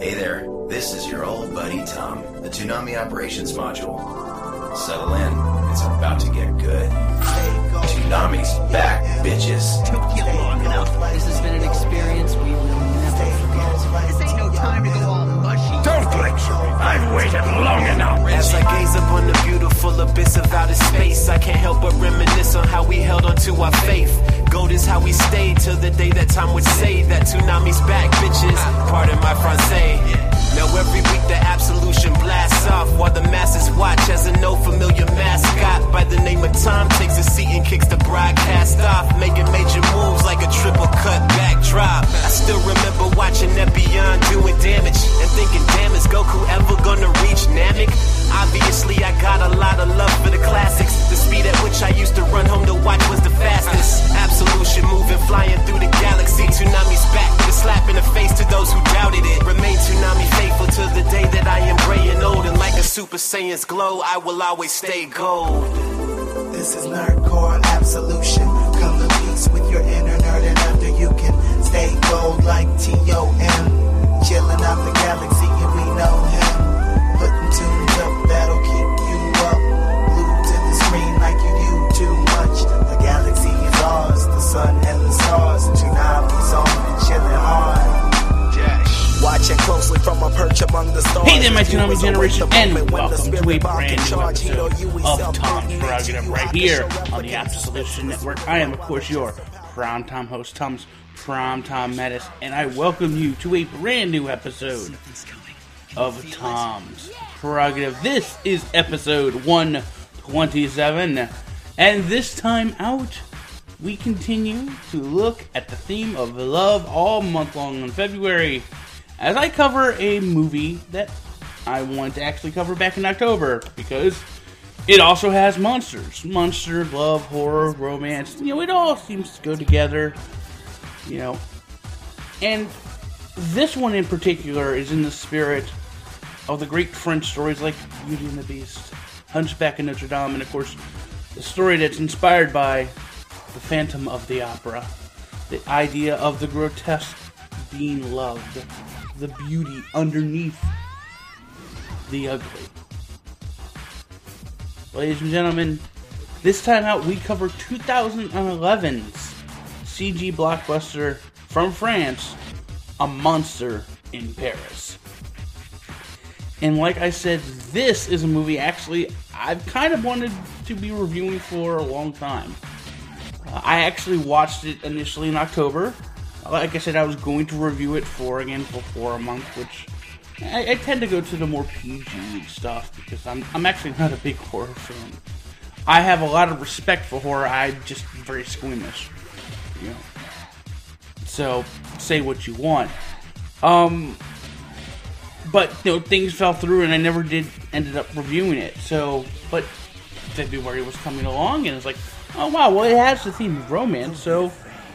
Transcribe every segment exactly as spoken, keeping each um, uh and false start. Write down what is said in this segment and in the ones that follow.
Hey there, this is your old buddy Tom, the Toonami Operations Module. Settle in, it's about to get good. Toonami's back, bitches. Took you long enough. This has been an experience we will never forget. This ain't no time to go all mushy. Don't lecture me. I've waited long enough. As I gaze up on the beautiful abyss of outer space, I can't help but reminisce on how we held on to our faith. Gold is how we stayed till the day that time would say that Toonami's back, bitches. Pardon my Francais. Now every week the absolution blasts off while the masses watch as a no familiar mascot by the name of Tom takes a seat and kicks the broadcast off, making major moves like a triple cut backdrop. I still remember watching Epion doing damage and thinking, damn, is Goku ever gonna reach Namek? Obviously I got a lot of love for the classics. The speed at which I used to run home to watch was the fastest. Absolution moving, flying through the galaxy. Toonami's back with a slap in the face to those who doubted it. Remain Toonami faithful to the day that I am gray and old, and like a Super Saiyan's glow, I will always stay gold. This is Nerdcore Absolution. Come to peace with your inner nerd, and after you can stay gold like T O M. Chilling out the galaxy, and we know him. Putting tunes up that'll keep you up. Glued to the screen like you do too much. The galaxy is ours, the sun and the stars. Toonami's on and chilling hard. Watching closely from a perch among the stars. Hey there, my Toonami generation, and welcome to a brand new episode of Tom's Prerogative right here on the Absolution Network. I am, of course, your Primetime host, Tom's Primetime Menace, and I welcome you to a brand new episode of Tom's Prerogative. This is episode one twenty-seven, and this time out, we continue to look at the theme of love all month long in February, as I cover a movie that I wanted to actually cover back in October, because it also has monsters. Monster, love, horror, romance, you know, it all seems to go together, you know. And this one in particular is in the spirit of the great French stories like Beauty and the Beast, Hunchback of Notre Dame, and of course, the story that's inspired by the Phantom of the Opera. The idea of the grotesque being loved, the beauty underneath the ugly. Ladies and gentlemen, this time out we cover two thousand eleven's C G blockbuster from France, A Monster in Paris. And like I said, this is a movie actually I've kind of wanted to be reviewing for a long time. Uh, I actually watched it initially in October. Like I said, I was going to review it for, again, for, for a month, which I, I tend to go to the more P G stuff, because I'm, I'm actually not a big horror fan. I have a lot of respect for horror, I'm just very squeamish, you know. So, say what you want. Um, but, you know, things fell through, and I never did, ended up reviewing it, so, but February was coming along, and it's like, oh wow, well it has the theme of romance, so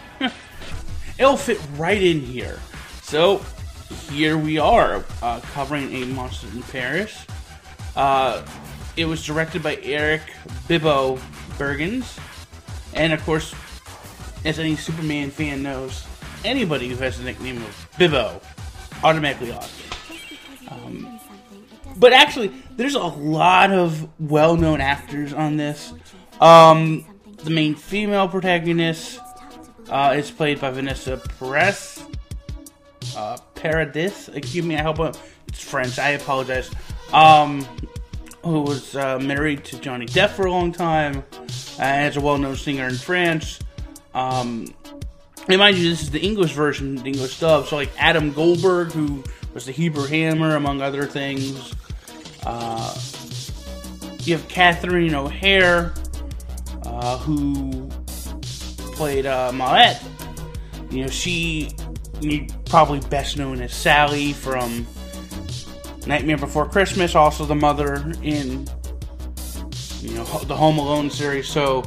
it'll fit right in here. So, here we are, uh, covering A Monster in Paris. Uh, it was directed by Eric Bibbo Bergens. And of course, as any Superman fan knows, anybody who has the nickname of Bibbo, automatically awesome. Um, but actually, there's a lot of well-known actors on this. Um, the main female protagonist Uh, it's played by Vanessa Perez. Uh, Paradis, excuse me, I hope I'm, it's French, I apologize. Um, who was uh, married to Johnny Depp for a long time, and is a well-known singer in France. Um, and mind you, this is the English version, the English dub, so like Adam Goldberg, who was the Hebrew Hammer, among other things. Uh, you have Catherine O'Hare, uh, who played uh, Maët. You know, she you probably best known as Sally from Nightmare Before Christmas, also the mother in, you know, the Home Alone series. So,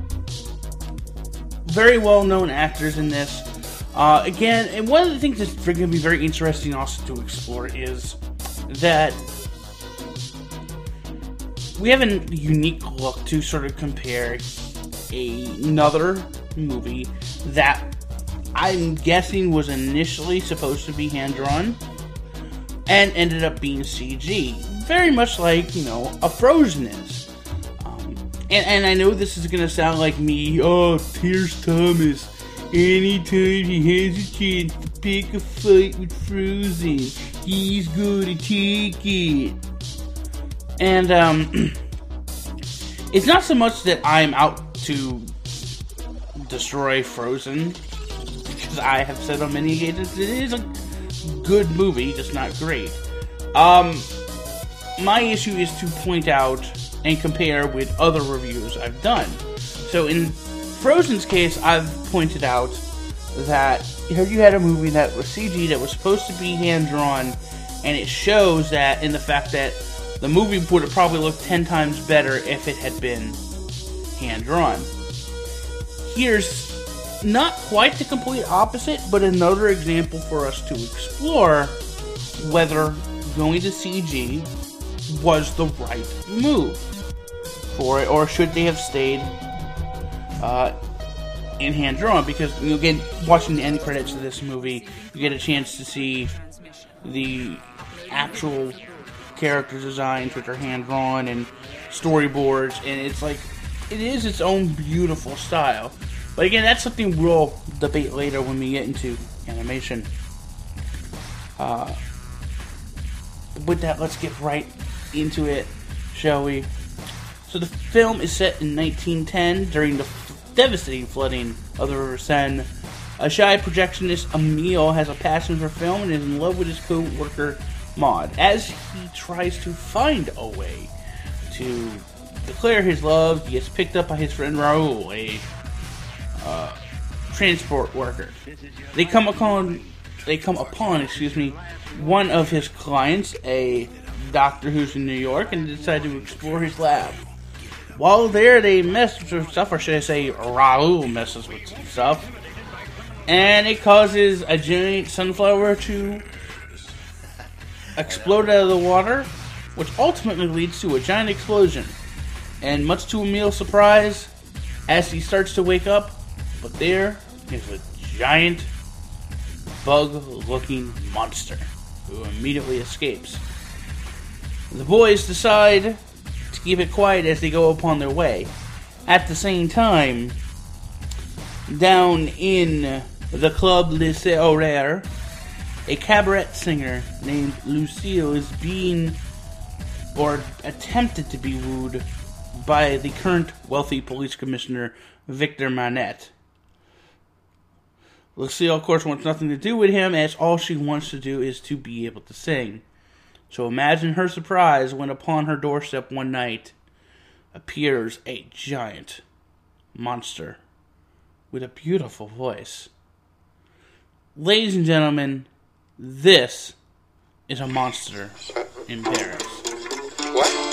very well known actors in this. Uh, again, and one of the things that's going to be very interesting also to explore is that we have a unique look to sort of compare another movie that I'm guessing was initially supposed to be hand-drawn, and ended up being C G. Very much like, you know, a Frozen is. Um, and, and I know this is going to sound like me, oh, here's Thomas. Anytime he has a chance to pick a fight with Frozen, he's going to take it. And, um, it's not so much that I'm out to destroy Frozen, because I have said on many occasions it is a good movie, just not great. Um, my issue is to point out and compare with other reviews I've done. So in Frozen's case, I've pointed out that here you had a movie that was C G, that was supposed to be hand-drawn, and it shows that in the fact that the movie would have probably looked ten times better if it had been hand-drawn. Here's not quite the complete opposite, but another example for us to explore whether going to C G was the right move for it, or should they have stayed uh, in hand-drawn. Because, you know, again, watching the end credits of this movie, you get a chance to see the actual character designs, which are hand-drawn, and storyboards, and it's like, it is its own beautiful style. But again, that's something we'll debate later when we get into animation. Uh, with that, let's get right into it, shall we? So the film is set in nineteen ten during the f- devastating flooding of the River Seine. A shy projectionist, Emile, has a passion for film and is in love with his co-worker, Maud. As he tries to find a way to declare his love, he gets picked up by his friend Raoul, a uh, transport worker. They come upon, they come upon, excuse me, one of his clients, a doctor who's in New York, and decide to explore his lab. While there, they mess with some stuff, or should I say, Raoul messes with some stuff, and it causes a giant sunflower to explode out of the water, which ultimately leads to a giant explosion. And much to Emile's surprise, as he starts to wake up, but there is a giant bug-looking monster who immediately escapes. The boys decide to keep it quiet as they go upon their way. At the same time, down in the Club Les Horaires, a cabaret singer named Lucille is being, or attempted to be wooed, by the current wealthy police commissioner, Victor Manette. Lucille, of course, wants nothing to do with him, as all she wants to do is to be able to sing. So imagine her surprise when upon her doorstep one night appears a giant monster with a beautiful voice. Ladies and gentlemen, this is A Monster in Paris. What?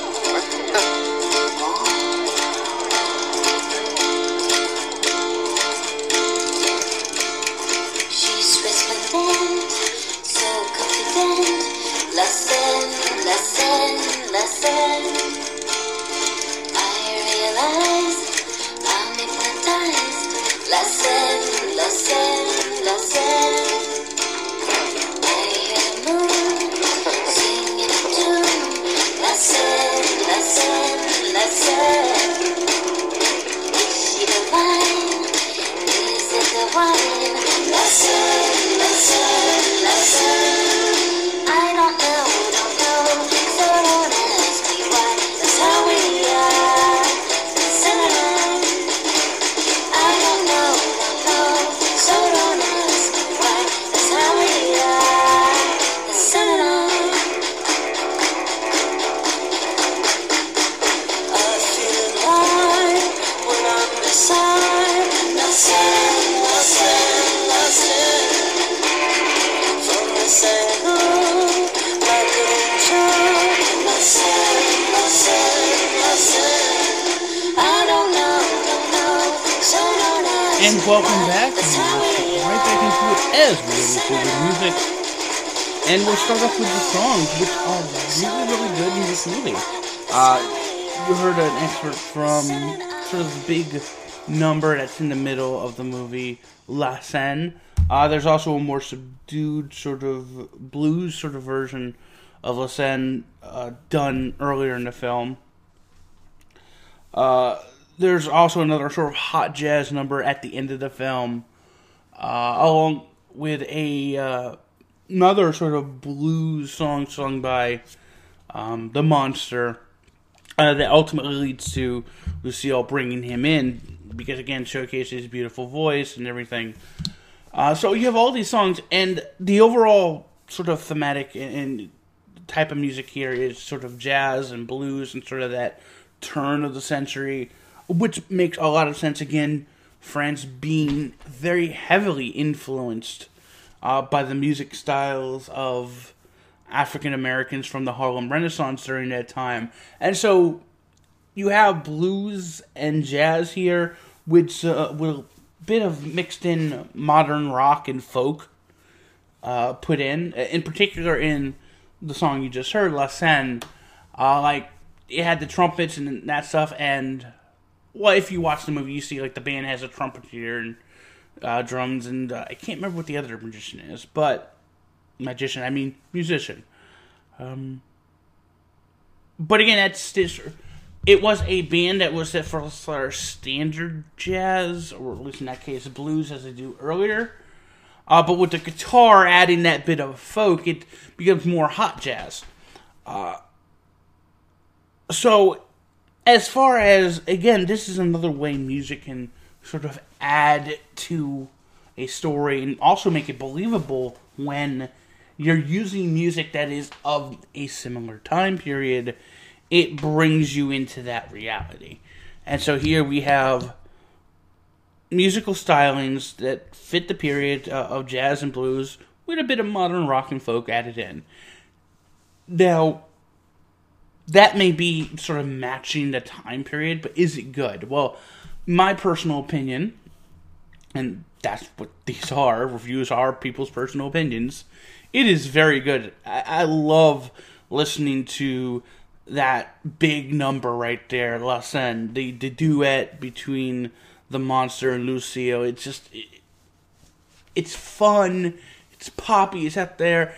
La Seine, La Seine, La Seine. I realize I'm hypnotized. La Seine, La Seine, La Seine. I hear the moon singing a tune. La Seine, La Seine, La Seine. Is she divine? Is it the wine? La Seine, La Seine, La Seine. I don't know, don't know, so don't ask me why. That's how we are, the Seine. I don't know, don't know, so don't ask me why. That's how we are, the Seine. I feel alive when I'm beside La Seine, La Seine, La Seine. From the Seine. And welcome back, and we'll get right back into it as we get into the music. And we'll start off with the songs, which are really, really good in this movie. Uh, you heard an excerpt from sort of the big number that's in the middle of the movie, La Seine. Uh, there's also a more subdued sort of blues sort of version of La Seine uh, done earlier in the film. Uh, there's also another sort of hot jazz number at the end of the film, uh, along with a uh, another sort of blues song sung by um, the Monster uh, that ultimately leads to Lucille bringing him in because, again, showcases his beautiful voice and everything. Uh, so you have all these songs, and the overall sort of thematic and, and type of music here is sort of jazz and blues and sort of that turn of the century, which makes a lot of sense. Again, France being very heavily influenced uh, by the music styles of African Americans from the Harlem Renaissance during that time. And so you have blues and jazz here, which uh, will bit of mixed in modern rock and folk uh, put in, in particular in the song you just heard, La Seine. Uh, like, it had the trumpets and that stuff, and, well, if you watch the movie, you see, like, the band has a trumpeter and uh, drums, and uh, I can't remember what the other magician is, but, magician, I mean, musician. Um, but again, that's this. It was a band that was set for, for standard jazz, or at least in that case, blues, as they do earlier. Uh, but with the guitar adding that bit of folk, it becomes more hot jazz. Uh, so, as far as, again, this is another way music can sort of add to a story and also make it believable when you're using music that is of a similar time period. It brings you into that reality. And so here we have musical stylings that fit the period uh, of jazz and blues with a bit of modern rock and folk added in. Now, that may be sort of matching the time period, but is it good? Well, my personal opinion, and that's what these are, reviews are people's personal opinions, it is very good. I, I love listening to that big number right there, La Seine, the, the duet between the Monster and Lucille. It's just, it, it's fun, it's poppy, it's out there.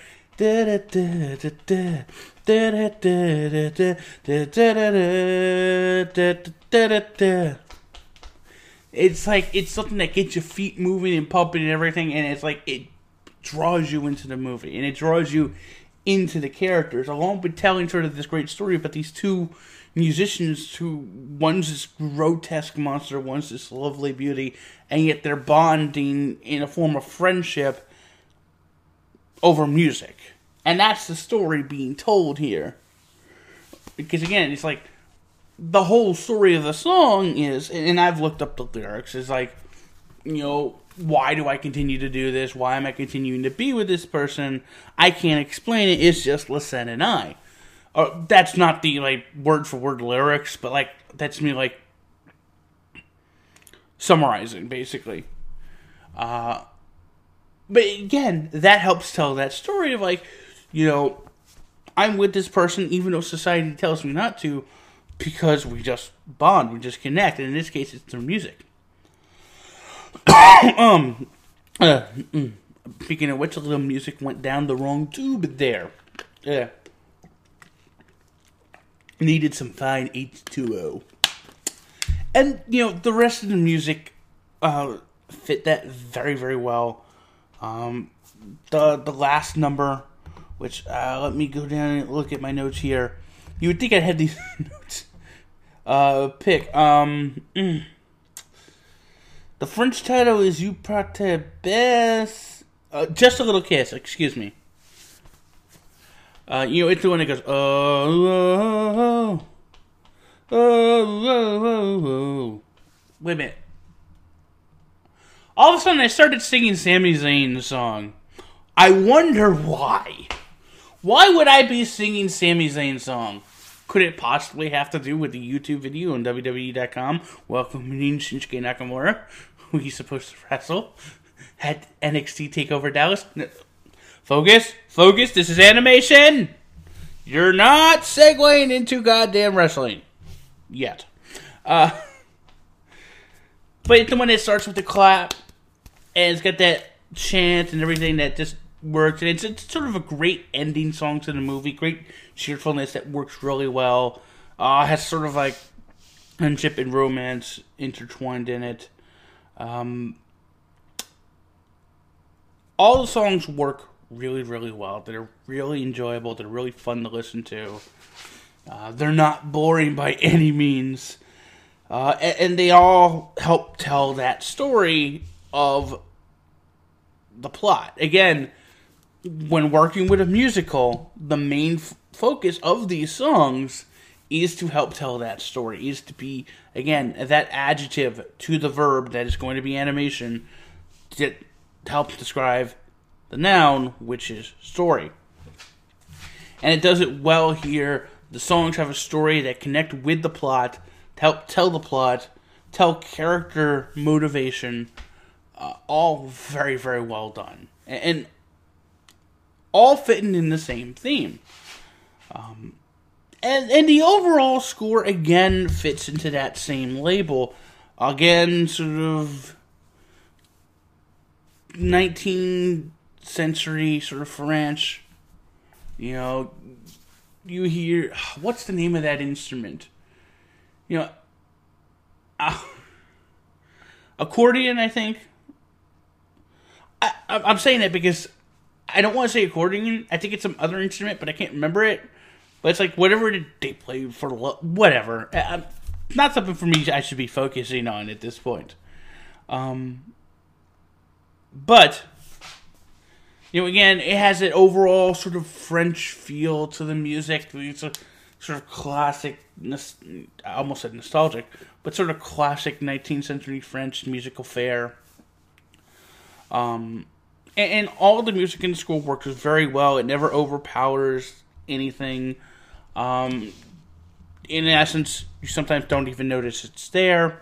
It's like, it's something that gets your feet moving and pumping and everything, and it's like, it draws you into the movie, and it draws you into the characters, along with telling sort of this great story about these two musicians who, one's this grotesque monster, one's this lovely beauty, and yet they're bonding in a form of friendship over music. And that's the story being told here. Because again, it's like, the whole story of the song is, and I've looked up the lyrics, is like, you know, why do I continue to do this? Why am I continuing to be with this person? I can't explain it. It's just La Seine and I. Uh, that's not the, like, word-for-word lyrics, but, like, that's me, like, summarizing, basically. Uh, but, again, that helps tell that story of, like, you know, I'm with this person even though society tells me not to, because we just bond, we just connect, and in this case, it's through music. um, uh, mm, speaking of which, a little music went down the wrong tube there. Yeah. Needed some fine H two O. And, you know, the rest of the music uh, fit that very, very well. Um, the the last number, which, uh, let me go down and look at my notes here. You would think I'd have these notes. Uh, pick. Um, mm. The French title is You Parte Best. Uh, Just a Little Kiss, excuse me. Uh, you know, it's the one that goes, oh, oh, oh, oh, oh, oh, oh. Wait a minute. All of a sudden, I started singing Sami Zayn's song. I wonder why. Why would I be singing Sami Zayn's song? Could it possibly have to do with the YouTube video on W W E dot com welcoming Shinsuke Nakamura, who he's supposed to wrestle, at N X T TakeOver Dallas? No. Focus, focus, this is animation! You're not segueing into goddamn wrestling. Yet. Uh, but it's the one that starts with the clap, and it's got that chant and everything that just works. And it's, it's sort of a great ending song to the movie. Great cheerfulness that works really well. Uh, has sort of like friendship and romance intertwined in it. Um, all the songs work really, really well. They're really enjoyable. They're really fun to listen to. Uh, they're not boring by any means. Uh, and, and they all help tell that story of the plot. Again, when working with a musical, the main f- focus of these songs is to help tell that story, is to be, again, that adjective to the verb that is going to be animation to help describe the noun, which is story. And it does it well here. The songs have a story that connect with the plot, to help tell the plot, tell character motivation, uh, all very, very well done. And, and all fitting in the same theme. Um... And and the overall score, again, fits into that same label. Again, sort of nineteenth century sort of French. You know, you hear, what's the name of that instrument? You know, uh, accordion, I think. I, I'm saying that because I don't want to say accordion. I think it's some other instrument, but I can't remember it. But it's like, whatever they play for, whatever. Uh, not something for me I should be focusing on at this point. Um, but, you know, again, it has an overall sort of French feel to the music. It's a sort of classic, I almost said nostalgic, but sort of classic nineteenth century French musical fare. Um, and, and all the music in the score works very well. It never overpowers anything. Um, in essence, you sometimes don't even notice it's there.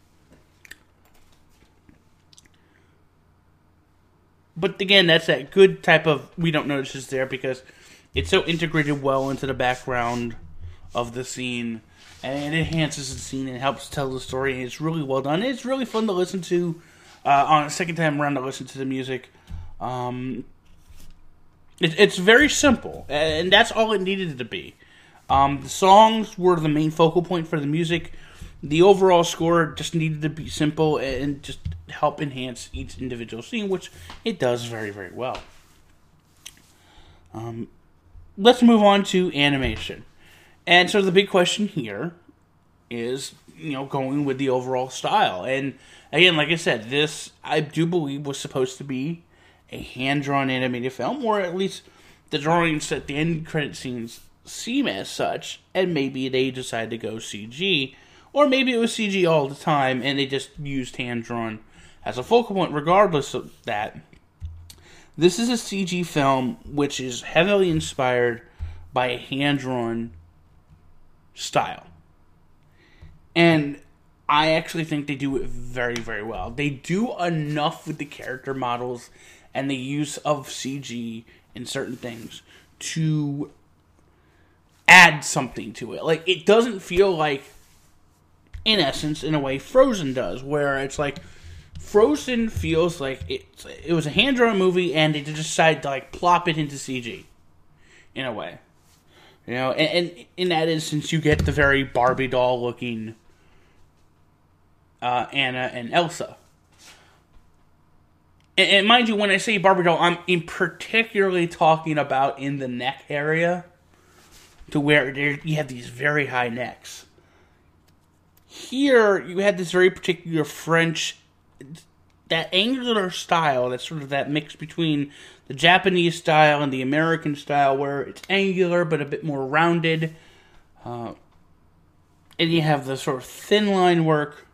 But again, that's that good type of we don't notice it's there because it's so integrated well into the background of the scene, and it enhances the scene and helps tell the story, and it's really well done. It's really fun to listen to uh, on a second time around to listen to the music. Um, it, it's very simple, and that's all it needed to be. Um, the songs were the main focal point for the music. The overall score just needed to be simple and just help enhance each individual scene, which it does very, very well. Um, let's move on to animation. And so the big question here is, you know, going with the overall style. And again, like I said, this, I do believe, was supposed to be a hand-drawn animated film, or at least the drawings at the end credit scenes seem as such, and maybe they decided to go C G, or maybe it was C G all the time, and they just used hand-drawn as a focal point. Regardless of that, this is a C G film which is heavily inspired by a hand-drawn style. And I actually think they do it very, very well. They do enough with the character models and the use of C G in certain things to add something to it. Like, it doesn't feel like, in essence, in a way, Frozen does, where it's like, Frozen feels like it, it was a hand-drawn movie and they decided to, like, plop it into C G, in a way. You know, and, and in that instance, you get the very Barbie doll-looking uh, Anna and Elsa. And, and mind you, when I say Barbie doll, I'm in particularly talking about in the neck area, to where you have these very high necks. Here, you had this very particular French, that angular style, that's sort of that mix between the Japanese style and the American style, where it's angular but a bit more rounded. Uh, and you have the sort of thin line work.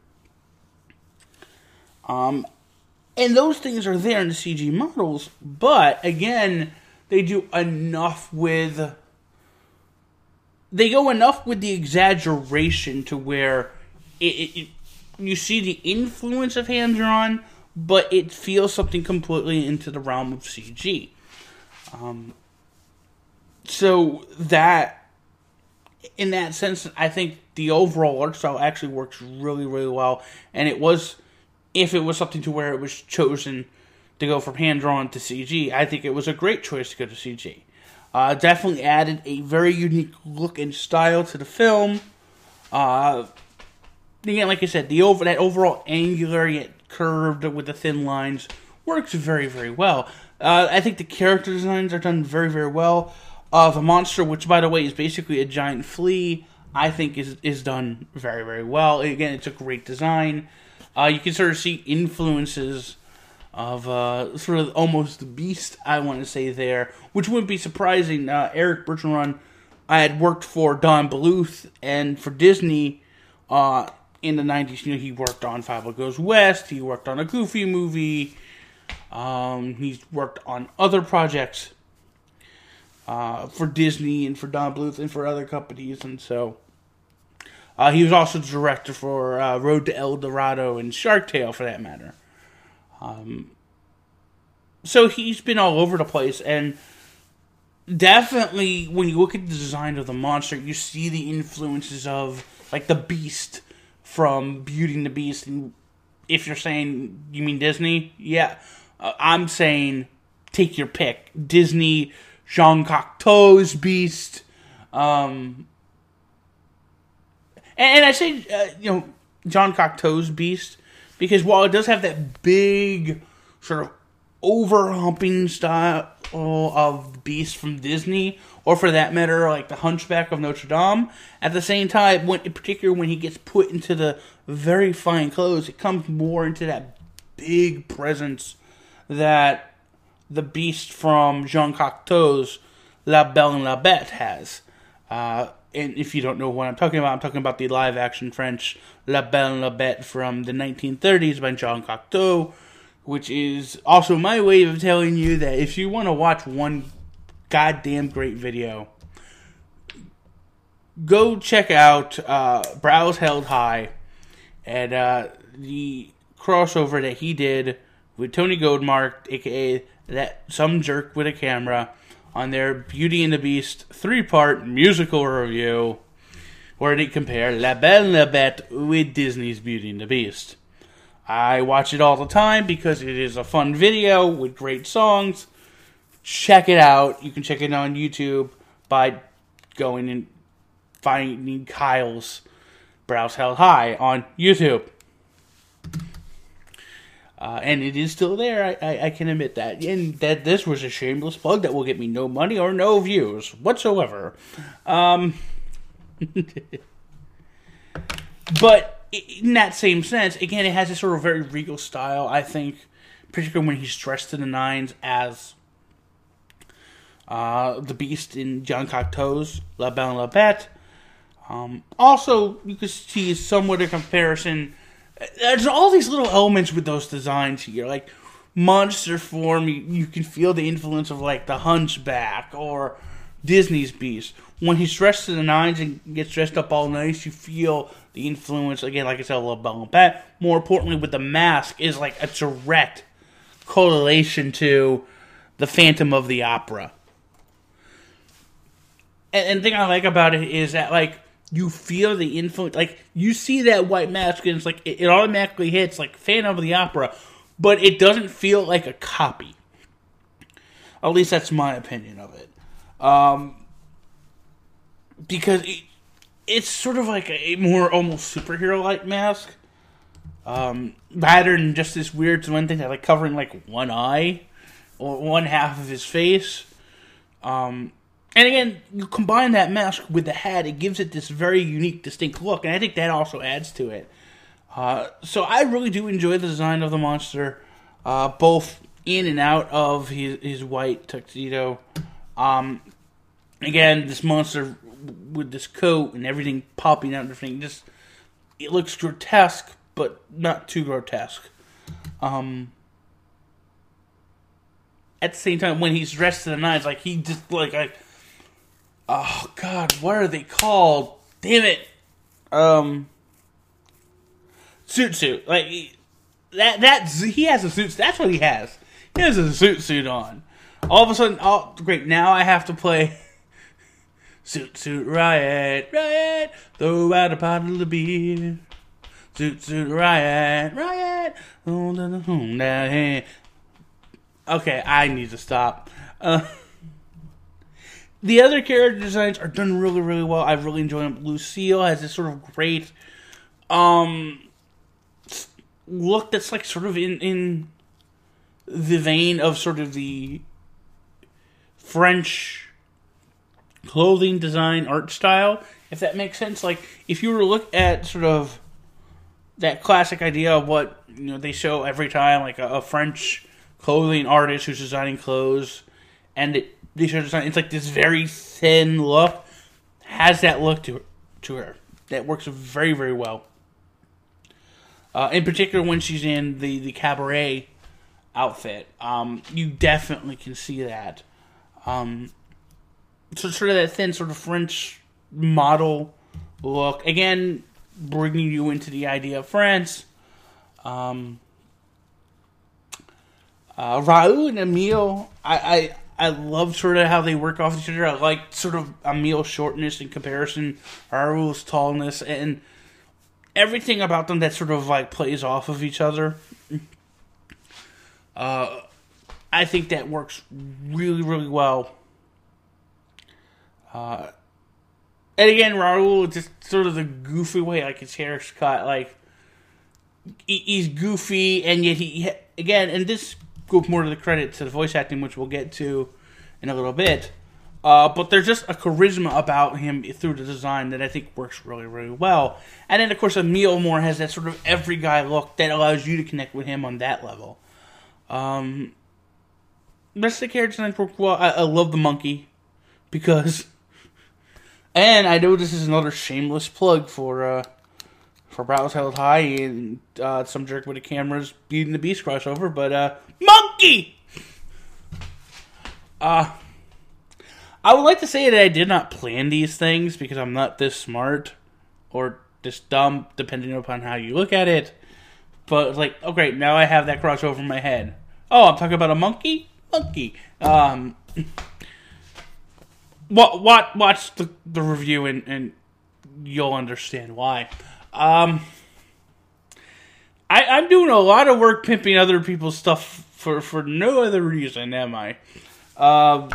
Um, and those things are there in the C G models, but again, they do enough with... They go enough with the exaggeration to where it, it, it, you see the influence of hand-drawn, but it feels something completely into the realm of C G. Um, so that, in that sense, I think the overall art style actually works really, really well. And it was, if it was something to where it was chosen to go from hand-drawn to C G. I think it was a great choice to go to C G. Uh, definitely added a very unique look and style to the film. Uh, again, like I said, the over that overall angular yet curved with the thin lines works very, very well. Uh, I think the character designs are done very, very well. Uh, the monster, which by the way is basically a giant flea, I think is is done very, very well. Again, it's a great design. Uh, you can sort of see influences of uh, sort of almost the Beast, I want to say there, which wouldn't be surprising. Uh, Eric Bertrand, I had worked for Don Bluth and for Disney uh, in the nineties. You know, he worked on Fievel Goes West, he worked on a Goofy movie, um, he's worked on other projects uh, for Disney and for Don Bluth and for other companies, and so uh, he was also the director for uh, Road to El Dorado and Shark Tale, for that matter. Um, so he's been all over the place, and definitely when you look at the design of the monster, you see the influences of, like, the Beast from Beauty and the Beast. And if you're saying, you mean Disney? Yeah. Uh, I'm saying, take your pick. Disney, Jean Cocteau's Beast. Um, and, and I say, uh, you know, Jean Cocteau's Beast, because while it does have that big, sort of over-humping style of Beast from Disney, or for that matter, like the Hunchback of Notre Dame, at the same time, when, in particular when he gets put into the very fine clothes, it comes more into that big presence that the Beast from Jean Cocteau's La Belle and la Bête has. Uh, and if you don't know what I'm talking about, I'm talking about the live-action French La Belle and la Bête from the nineteen thirties by Jean Cocteau, which is also my way of telling you that if you want to watch one goddamn great video, go check out uh, Brows Held High and uh, the crossover that he did with Tony Goldmark, aka that some jerk with a camera, on their Beauty and the Beast three-part musical review, where they compare La Belle and la Bête with Disney's Beauty and the Beast. I watch it all the time because it is a fun video with great songs. Check it out. You can check it on YouTube by going and finding Kyle's Brows Held High on YouTube. Uh, and it is still there, I, I, I can admit that. And that this was a shameless plug that will get me no money or no views whatsoever. Um, but in that same sense, again, it has this sort of very regal style, I think, particularly when he's dressed to the nines as uh, the Beast in Jean Cocteau's La Belle and la Bête. Um, also, you can see somewhat a comparison. There's all these little elements with those designs here, like monster form. You, you can feel the influence of like the Hunchback or Disney's Beast. When he's dressed to the nines and gets dressed up all nice, you feel the influence again, like I said, La Belle and Bête. More importantly, with the mask is like a direct correlation to the Phantom of the Opera. And, and the thing I like about it is that like, you feel the influence, like, you see that white mask, and it's like, it, it automatically hits, like, Phantom of the Opera, but it doesn't feel like a copy. At least that's my opinion of it. Um, because it, it's sort of like a more almost superhero-like mask, um, rather than just this weird one thing that, like, covering, like, one eye, or one half of his face. Um... And again, you combine that mask with the hat, it gives it this very unique, distinct look, and I think that also adds to it. Uh, so I really do enjoy the design of the monster, uh, both in and out of his, his white tuxedo. Um, again, this monster with this coat and everything popping out and everything, just, it looks grotesque, but not too grotesque. Um... At the same time, when he's dressed to the nines, like, he just, like, like, oh, God, what are they called? Damn it. Um, suit suit. Like, that, that, he has a suit, that's what he has. He has a suit suit on. All of a sudden, oh, great, now I have to play Suit Suit Riot, Riot, throw out a bottle of beer. Suit Suit Riot, Riot, hold on the home down here. Okay, I need to stop. Uh, the other character designs are done really, really well. I really enjoy them. Lucille has this sort of great um, look that's like sort of in, in the vein of sort of the French clothing design art style, if that makes sense. Like, if you were to look at sort of that classic idea of what, you know, they show every time, like a, a French clothing artist who's designing clothes, and it, they show design, it's like this very thin look, has that look to to her that works very, very well. Uh, in particular, when she's in the, the cabaret outfit, um, you definitely can see that. Um, so sort of that thin sort of French model look. Again, bringing you into the idea of France. Um, uh, Raoul and Emile, I, I, I love sort of how they work off each other. I like sort of Emile's shortness in comparison, Raoul's tallness, and everything about them that sort of like plays off of each other. Uh, I think that works really, really well. Uh, and again, Raoul, just sort of the goofy way, like his hair's cut, like, he, he's goofy, and yet he, again, and this goes more to the credit to the voice acting, which we'll get to in a little bit, uh, but there's just a charisma about him through the design that I think works really, really well. And then, of course, Emile Moore has that sort of every guy look that allows you to connect with him on that level. Um, the rest of the characters I think work well. I, I love the monkey, because... And I know this is another shameless plug for uh, for Brows Held High and uh, some jerk with a camera's Beauty and the Beast crossover, but uh, monkey! Uh, I would like to say that I did not plan these things because I'm not this smart or this dumb, depending upon how you look at it. But, like, oh great, now I have that crossover in my head. Oh, I'm talking about a monkey? Monkey. Um... What, what, watch the, the review and, and you'll understand why. Um, I, I'm doing a lot of work pimping other people's stuff for, for no other reason, am I? Um,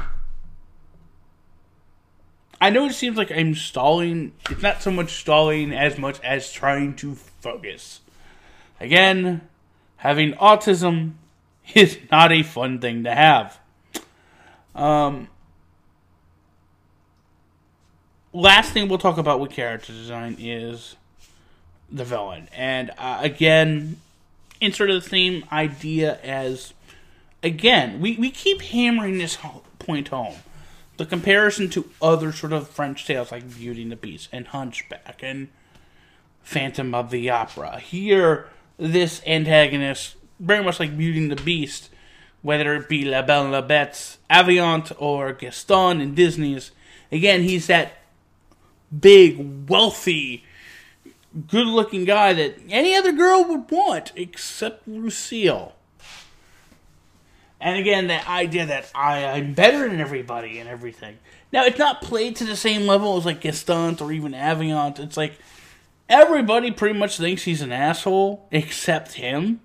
I know it seems like I'm stalling. It's not so much stalling as much as trying to focus. Again, having autism is not a fun thing to have. Um... Last thing we'll talk about with character design is the villain. And, uh, again, in sort of the same idea as, again, we, we keep hammering this point home. The comparison to other sort of French tales like Beauty and the Beast and Hunchback and Phantom of the Opera. Here, this antagonist, very much like Beauty and the Beast, whether it be La Belle and la Bête, Aviant, or Gaston in Disney's, again, he's that big, wealthy, good-looking guy that any other girl would want, except Lucille. And again, that idea that I, I'm better than everybody and everything. Now, it's not played to the same level as like Gaston or even Aviant. It's like, everybody pretty much thinks he's an asshole, except him.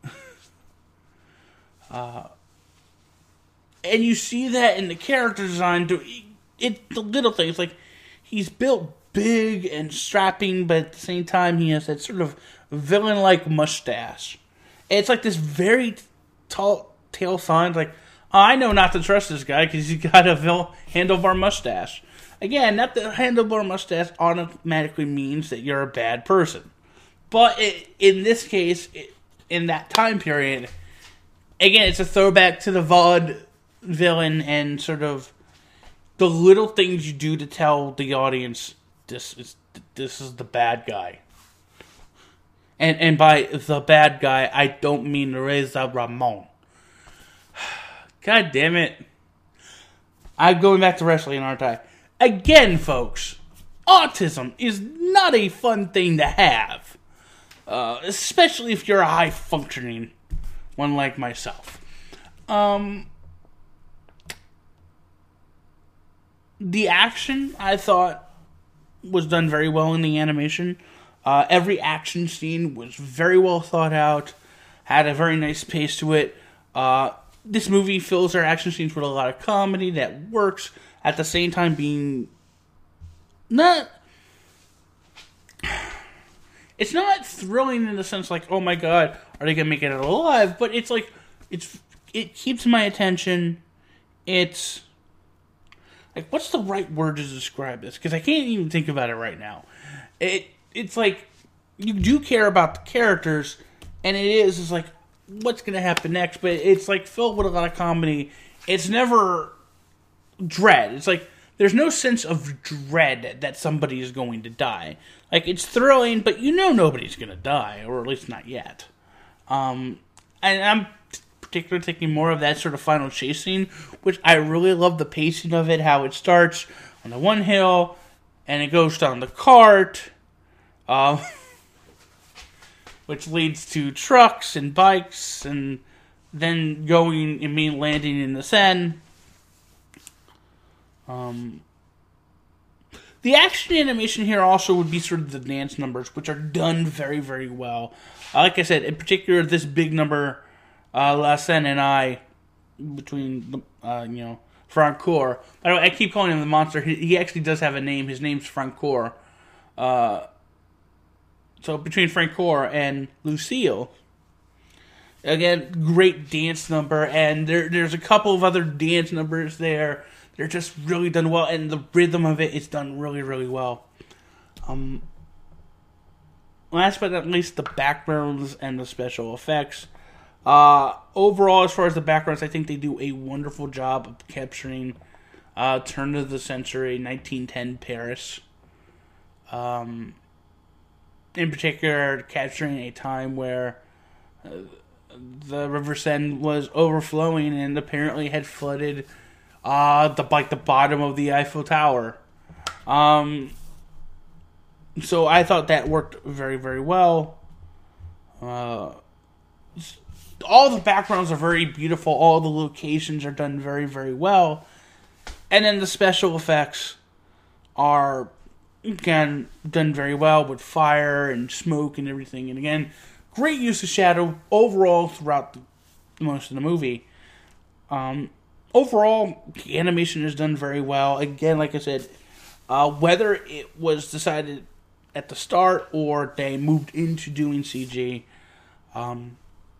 uh, and you see that in the character design. It, it the little things, like, he's built big and strapping, but at the same time, he has that sort of villain-like mustache. And it's like this very tall tail sign, like, oh, I know not to trust this guy because he's got a vil- handlebar mustache. Again, not that handlebar mustache automatically means that you're a bad person. But it, in this case, it, in that time period, again, it's a throwback to the Vaude villain and sort of the little things you do to tell the audience this is this is the bad guy. And and by the bad guy, I don't mean Reza Ramon. God damn it. I'm going back to wrestling, aren't I? Again, folks, autism is not a fun thing to have. Uh, especially if you're a high-functioning one like myself. Um... The action, I thought, was done very well in the animation. Uh, every action scene was very well thought out, had a very nice pace to it. Uh, this movie fills their action scenes with a lot of comedy that works, at the same time being not... It's not thrilling in the sense like, oh my god, are they going to make it out alive? But it's like, it's it keeps my attention. It's... Like, what's the right word to describe this? Because I can't even think about it right now. It It's like, you do care about the characters, and it is, it's like, what's going to happen next? But it's like filled with a lot of comedy. It's never dread. It's like, there's no sense of dread that somebody is going to die. Like, it's thrilling, but you know nobody's going to die, or at least not yet. Um, and I'm particularly thinking more of that sort of final chase scene, which I really love the pacing of it, how it starts on the one hill, and it goes down the cart, uh, which leads to trucks and bikes, and then going and being landing in the Seine. Um, the action animation here also would be sort of the dance numbers, which are done very, very well. Uh, like I said, in particular, this big number, uh, La Seine and I, between, uh, you know, Francoeur. By the way, I keep calling him the monster. He, he actually does have a name. His name's Francoeur. Uh, so between Francoeur and Lucille, again, great dance number, and there, there's a couple of other dance numbers there. They're just really done well, and the rhythm of it is done really, really well. Um, last but not least, the backgrounds and the special effects. Uh, overall, as far as the backgrounds, I think they do a wonderful job of capturing uh, turn of the century, nineteen ten Paris. Um, in particular, capturing a time where uh, the River Seine was overflowing and apparently had flooded Uh, the like the bottom of the Eiffel Tower. Um, so I thought that worked very, very well. Uh, all the backgrounds are very beautiful. All the locations are done very, very well. And then the special effects are, again, done very well with fire and smoke and everything. And again, great use of shadow overall throughout the, most of the movie. Um... Overall, the animation is done very well. Again, like I said, uh, whether it was decided at the start or they moved into doing C G, um,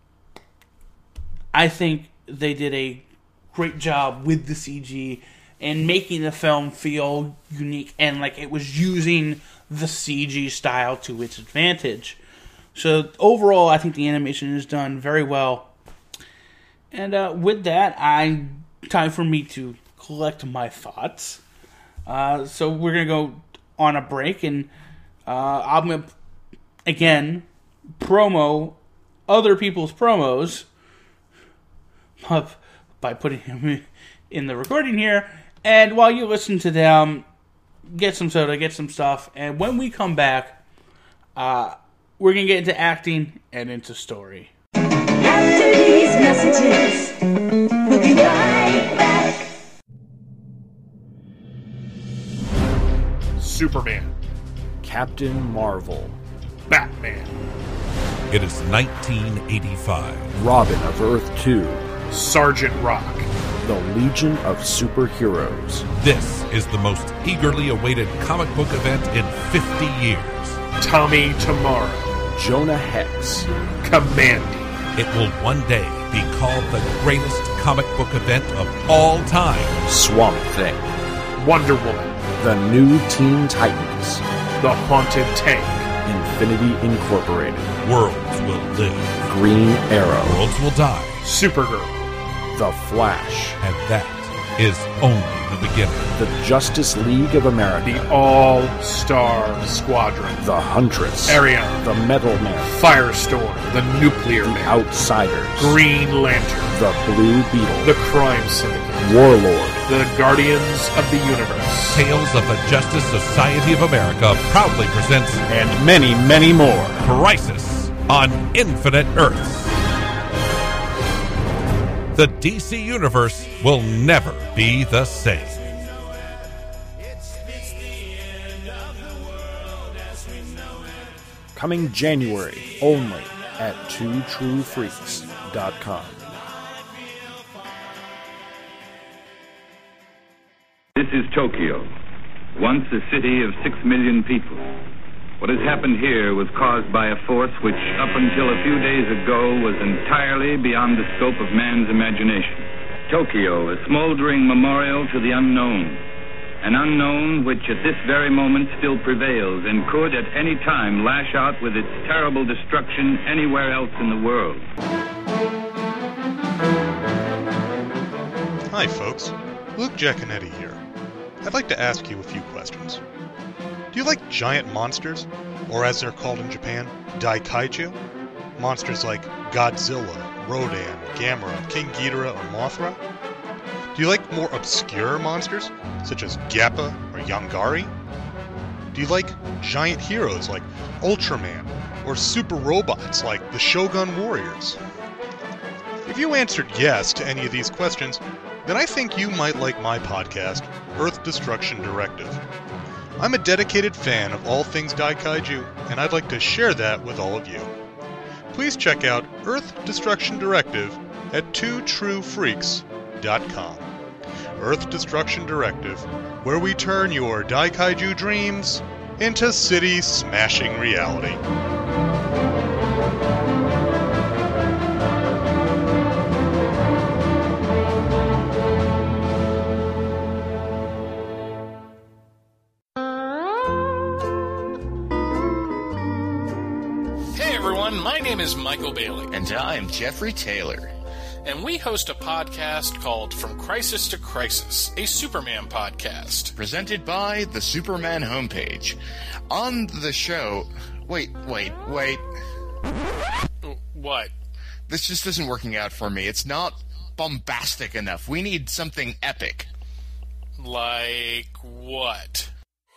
I think they did a great job with the C G and making the film feel unique and like it was using the C G style to its advantage. So overall, I think the animation is done very well. And uh, with that, I... time for me to collect my thoughts. Uh, so we're going to go on a break, and uh, I'm going to, again, promo other people's promos by putting them in the recording here. And while you listen to them, get some soda, get some stuff, and when we come back, uh, we're going to get into acting and into story. After these messages, we'll be right back. Superman. Captain Marvel. Batman. It is nineteen eighty-five. Robin of Earth two. Sergeant Rock. The Legion of Superheroes. This is the most eagerly awaited comic book event in fifty years. Tommy Tomorrow. Jonah Hex. Commandy. It will one day be called the greatest comic book event of all time. Swamp Thing. Wonder Woman. The New Teen Titans. The Haunted Tank. Infinity Incorporated. Worlds will live. Green Arrow. Worlds will die. Supergirl. The Flash. And that is only the beginning. The Justice League of America. The All-Star Squadron. The Huntress. Ariana. The Metal Man. Firestorm. The Nuclear The Man. Outsiders. Green Lantern. The Blue Beetle. The Crime Syndicate. Warlord. The Guardians of the Universe. Tales of the Justice Society of America proudly presents, and many, many more, Crisis on Infinite Earths. The D C Universe will never be the same. Coming January only at two true freaks dot com. This is Tokyo, once a city of six million people. What has happened here was caused by a force which, up until a few days ago, was entirely beyond the scope of man's imagination. Tokyo, a smoldering memorial to the unknown. An unknown which at this very moment still prevails and could at any time lash out with its terrible destruction anywhere else in the world. Hi folks, Luke Giaconetti here. I'd like to ask you a few questions. Do you like giant monsters, or as they're called in Japan, Daikaiju? Monsters like Godzilla, Rodan, Gamera, King Ghidorah, or Mothra? Do you like more obscure monsters, such as Gappa or Yongari? Do you like giant heroes like Ultraman, or super robots like the Shogun Warriors? If you answered yes to any of these questions, then I think you might like my podcast, Earth Destruction Directive. I'm a dedicated fan of all things Daikaiju, and I'd like to share that with all of you. Please check out Earth Destruction Directive at two true freaks dot com. Earth Destruction Directive, where we turn your Daikaiju dreams into city-smashing reality. My name is Michael Bailey. And I'm Jeffrey Taylor. And we host a podcast called From Crisis to Crisis, a Superman podcast. Presented by the Superman homepage. On the show... Wait, wait, wait. What? This just isn't working out for me. It's not bombastic enough. We need something epic. Like what?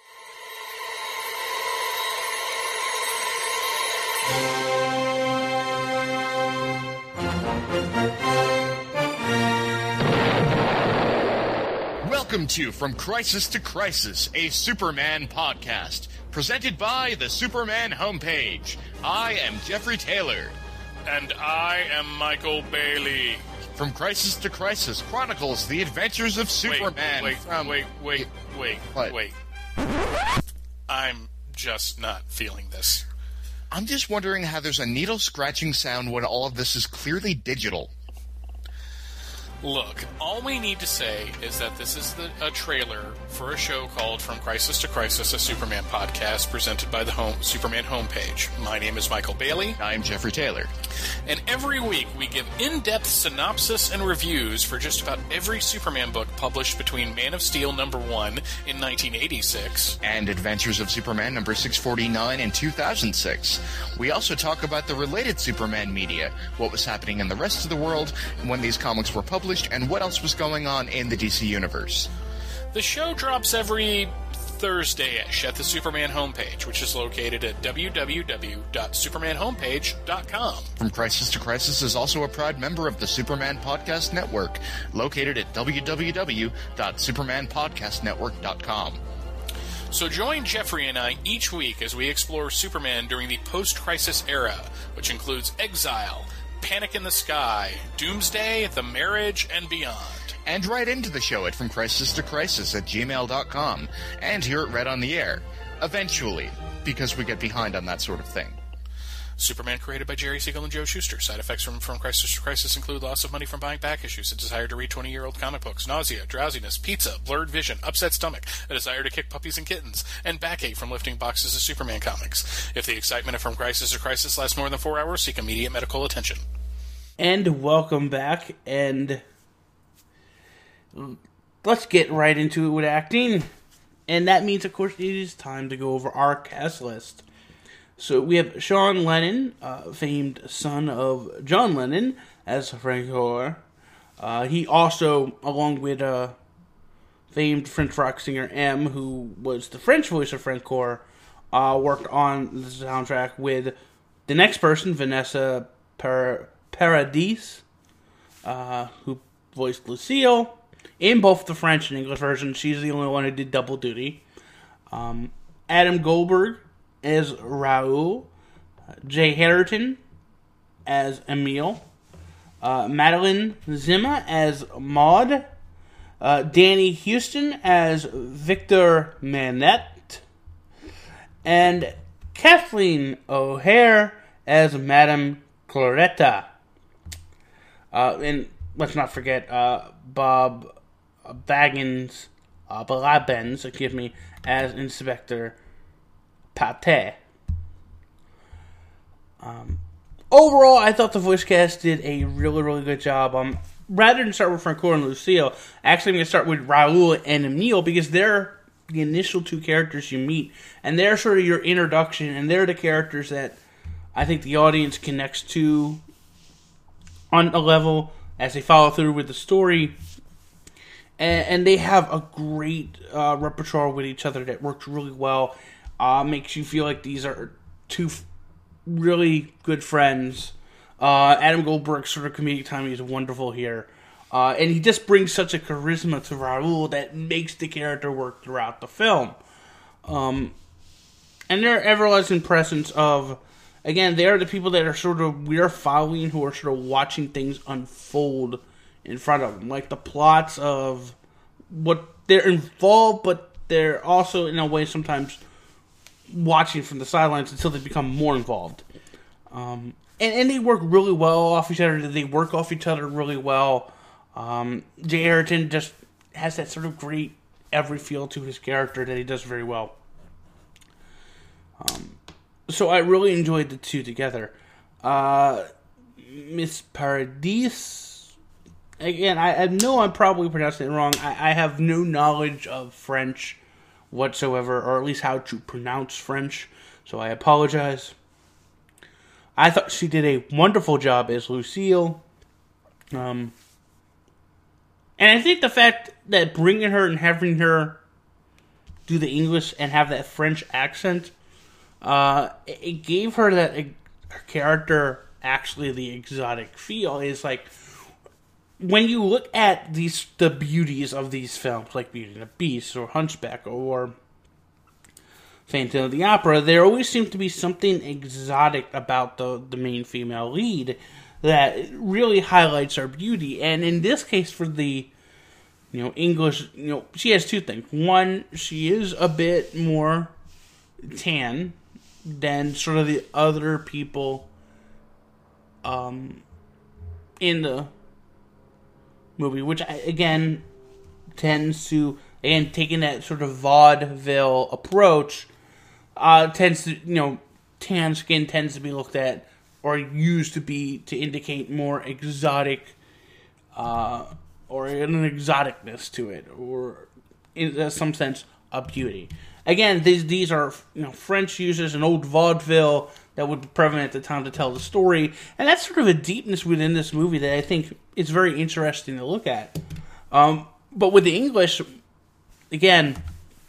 Welcome to From Crisis to Crisis, a Superman podcast, presented by the Superman homepage. I am Jeffrey Taylor. And I am Michael Bailey. From Crisis to Crisis chronicles the adventures of Superman. Wait, wait, from... wait, wait, wait, what? wait. I'm just not feeling this. I'm just wondering how there's a needle scratching sound when all of this is clearly digital. Look, all we need to say is that this is the, a trailer for a show called From Crisis to Crisis, a Superman podcast presented by the home, Superman homepage. My name is Michael Bailey. I'm Jeffrey Taylor. And every week we give in-depth synopsis and reviews for just about every Superman book published between Man of Steel number one in nineteen eighty-six and Adventures of Superman number six forty-nine in two thousand six. We also talk about the related Superman media, what was happening in the rest of the world when these comics were published, and what else was going on in the D C Universe. The show drops every Thursday-ish at the Superman homepage, which is located at w w w dot superman homepage dot com. From Crisis to Crisis is also a proud member of the Superman Podcast Network, located at w w w dot superman podcast network dot com. So join Jeffrey and I each week as we explore Superman during the post-crisis era, which includes Exile, Panic in the Sky, Doomsday, The Marriage, and beyond. And write into the show at From Crisis to Crisis at gmail dot com, and hear it read on the air. Eventually, because we get behind on that sort of thing. Superman created by Jerry Siegel and Joe Shuster. Side effects from From Crisis to Crisis include loss of money from buying back issues, a desire to read twenty-year-old comic books, nausea, drowsiness, pizza, blurred vision, upset stomach, a desire to kick puppies and kittens, and backache from lifting boxes of Superman comics. If the excitement of From Crisis to Crisis lasts more than four hours, seek immediate medical attention. And welcome back, and let's get right into it with acting. And that means, of course, it is time to go over our cast list. So we have Sean Lennon, uh, famed son of John Lennon, as Frank Hoare. Uh, he also, along with uh, famed French rock singer M, who was the French voice of Frank Hoare, uh, worked on the soundtrack with the next person, Vanessa Par- Paradis, uh, who voiced Lucille in both the French and English versions. She's the only one who did double duty. Um, Adam Goldberg as Raoul, Jay Harriton as Emile, uh, Madeline Zima as Maud, Uh, Danny Houston as Victor Manette. And Kathleen O'Hare as Madame Cloretta. Uh, and let's not forget uh, Bob Baggins, uh, Baggins, excuse me, as Inspector Pate. Um, overall, I thought the voice cast did a really, really good job. Um, rather than start with Francoeur and Lucille, actually I'm going to start with Raoul and Emile because they're the initial two characters you meet, and they're sort of your introduction, and they're the characters that I think the audience connects to on a level as they follow through with the story. And, and they have a great uh, repertoire with each other that works really well. Uh, makes you feel like these are two f- really good friends. Uh, Adam Goldberg's sort of comedic timing is wonderful here. Uh, and he just brings such a charisma to Raoul that makes the character work throughout the film. Um, and their everlasting presence of, again, they are the people that are sort of, we are following, who are sort of watching things unfold in front of them. Like the plots of what they're involved, but they're also, in a way, sometimes watching from the sidelines until they become more involved. Um, and, and they work really well off each other. They work off each other really well. Um, Jay Harrington just has that sort of great every feel to his character that he does very well. Um, so I really enjoyed the two together. Uh, Miss Paradis, again, I, I know I'm probably pronouncing it wrong. I, I have no knowledge of French whatsoever, or at least how to pronounce French, so I apologize. I thought she did a wonderful job as Lucille. Um, and I think the fact that bringing her and having her do the English and have that French accent, uh, it gave her that her character actually the exotic feel. Is like when you look at these the beauties of these films, like Beauty and the Beast or Hunchback or Phantom of the Opera, there always seems to be something exotic about the, the main female lead that really highlights her beauty. And in this case, for the you know English, you know she has two things. One, she is a bit more tan than sort of the other people um, in the movie, which again tends to, again, taking that sort of vaudeville approach, uh, tends to, you know, tan skin tends to be looked at or used to be to indicate more exotic, uh, or an exoticness to it, or in some sense a beauty. Again, these these are you know French uses an old vaudeville that would be prevalent at the time to tell the story, and that's sort of a deepness within this movie that I think is very interesting to look at. Um, but with the English, again,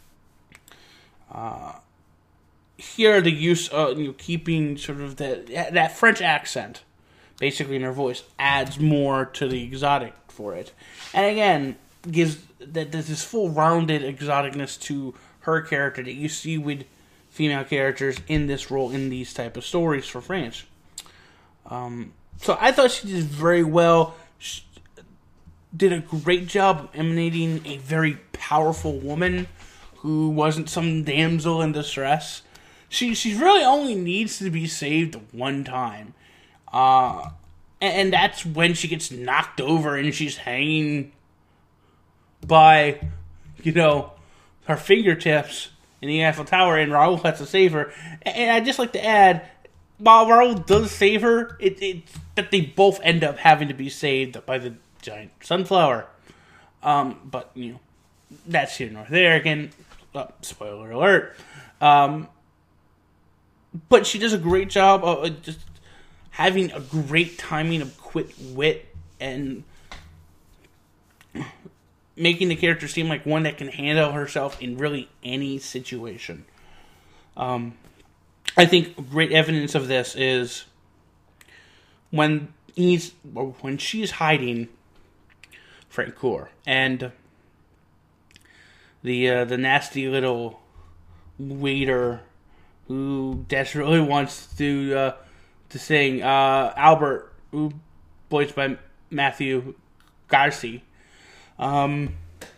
uh, here the use of you know, keeping sort of that that French accent, basically in her voice, adds more to the exotic for it, and again gives that there's this full rounded exoticness to her character that you see with female characters in this role in these type of stories for France. Um, so I thought she did very well. She did a great job emanating a very powerful woman who wasn't some damsel in distress. She she really only needs to be saved one time. Uh, and, and that's when she gets knocked over and she's hanging by, you know, her fingertips in the Eiffel Tower, and Raoul has to save her. And I'd just like to add, while Raoul does save her, it, it's that they both end up having to be saved by the giant sunflower. Um, but, you know, that's here nor there. Again, oh, spoiler alert. Um, but she does a great job of just having a great timing of quick wit and making the character seem like one that can handle herself in really any situation. Um, I think great evidence of this is when he's or when she's hiding Francoeur and the uh, the nasty little waiter who desperately wants to uh, to sing uh, Albert, who voiced by Matthew Garcia. Um,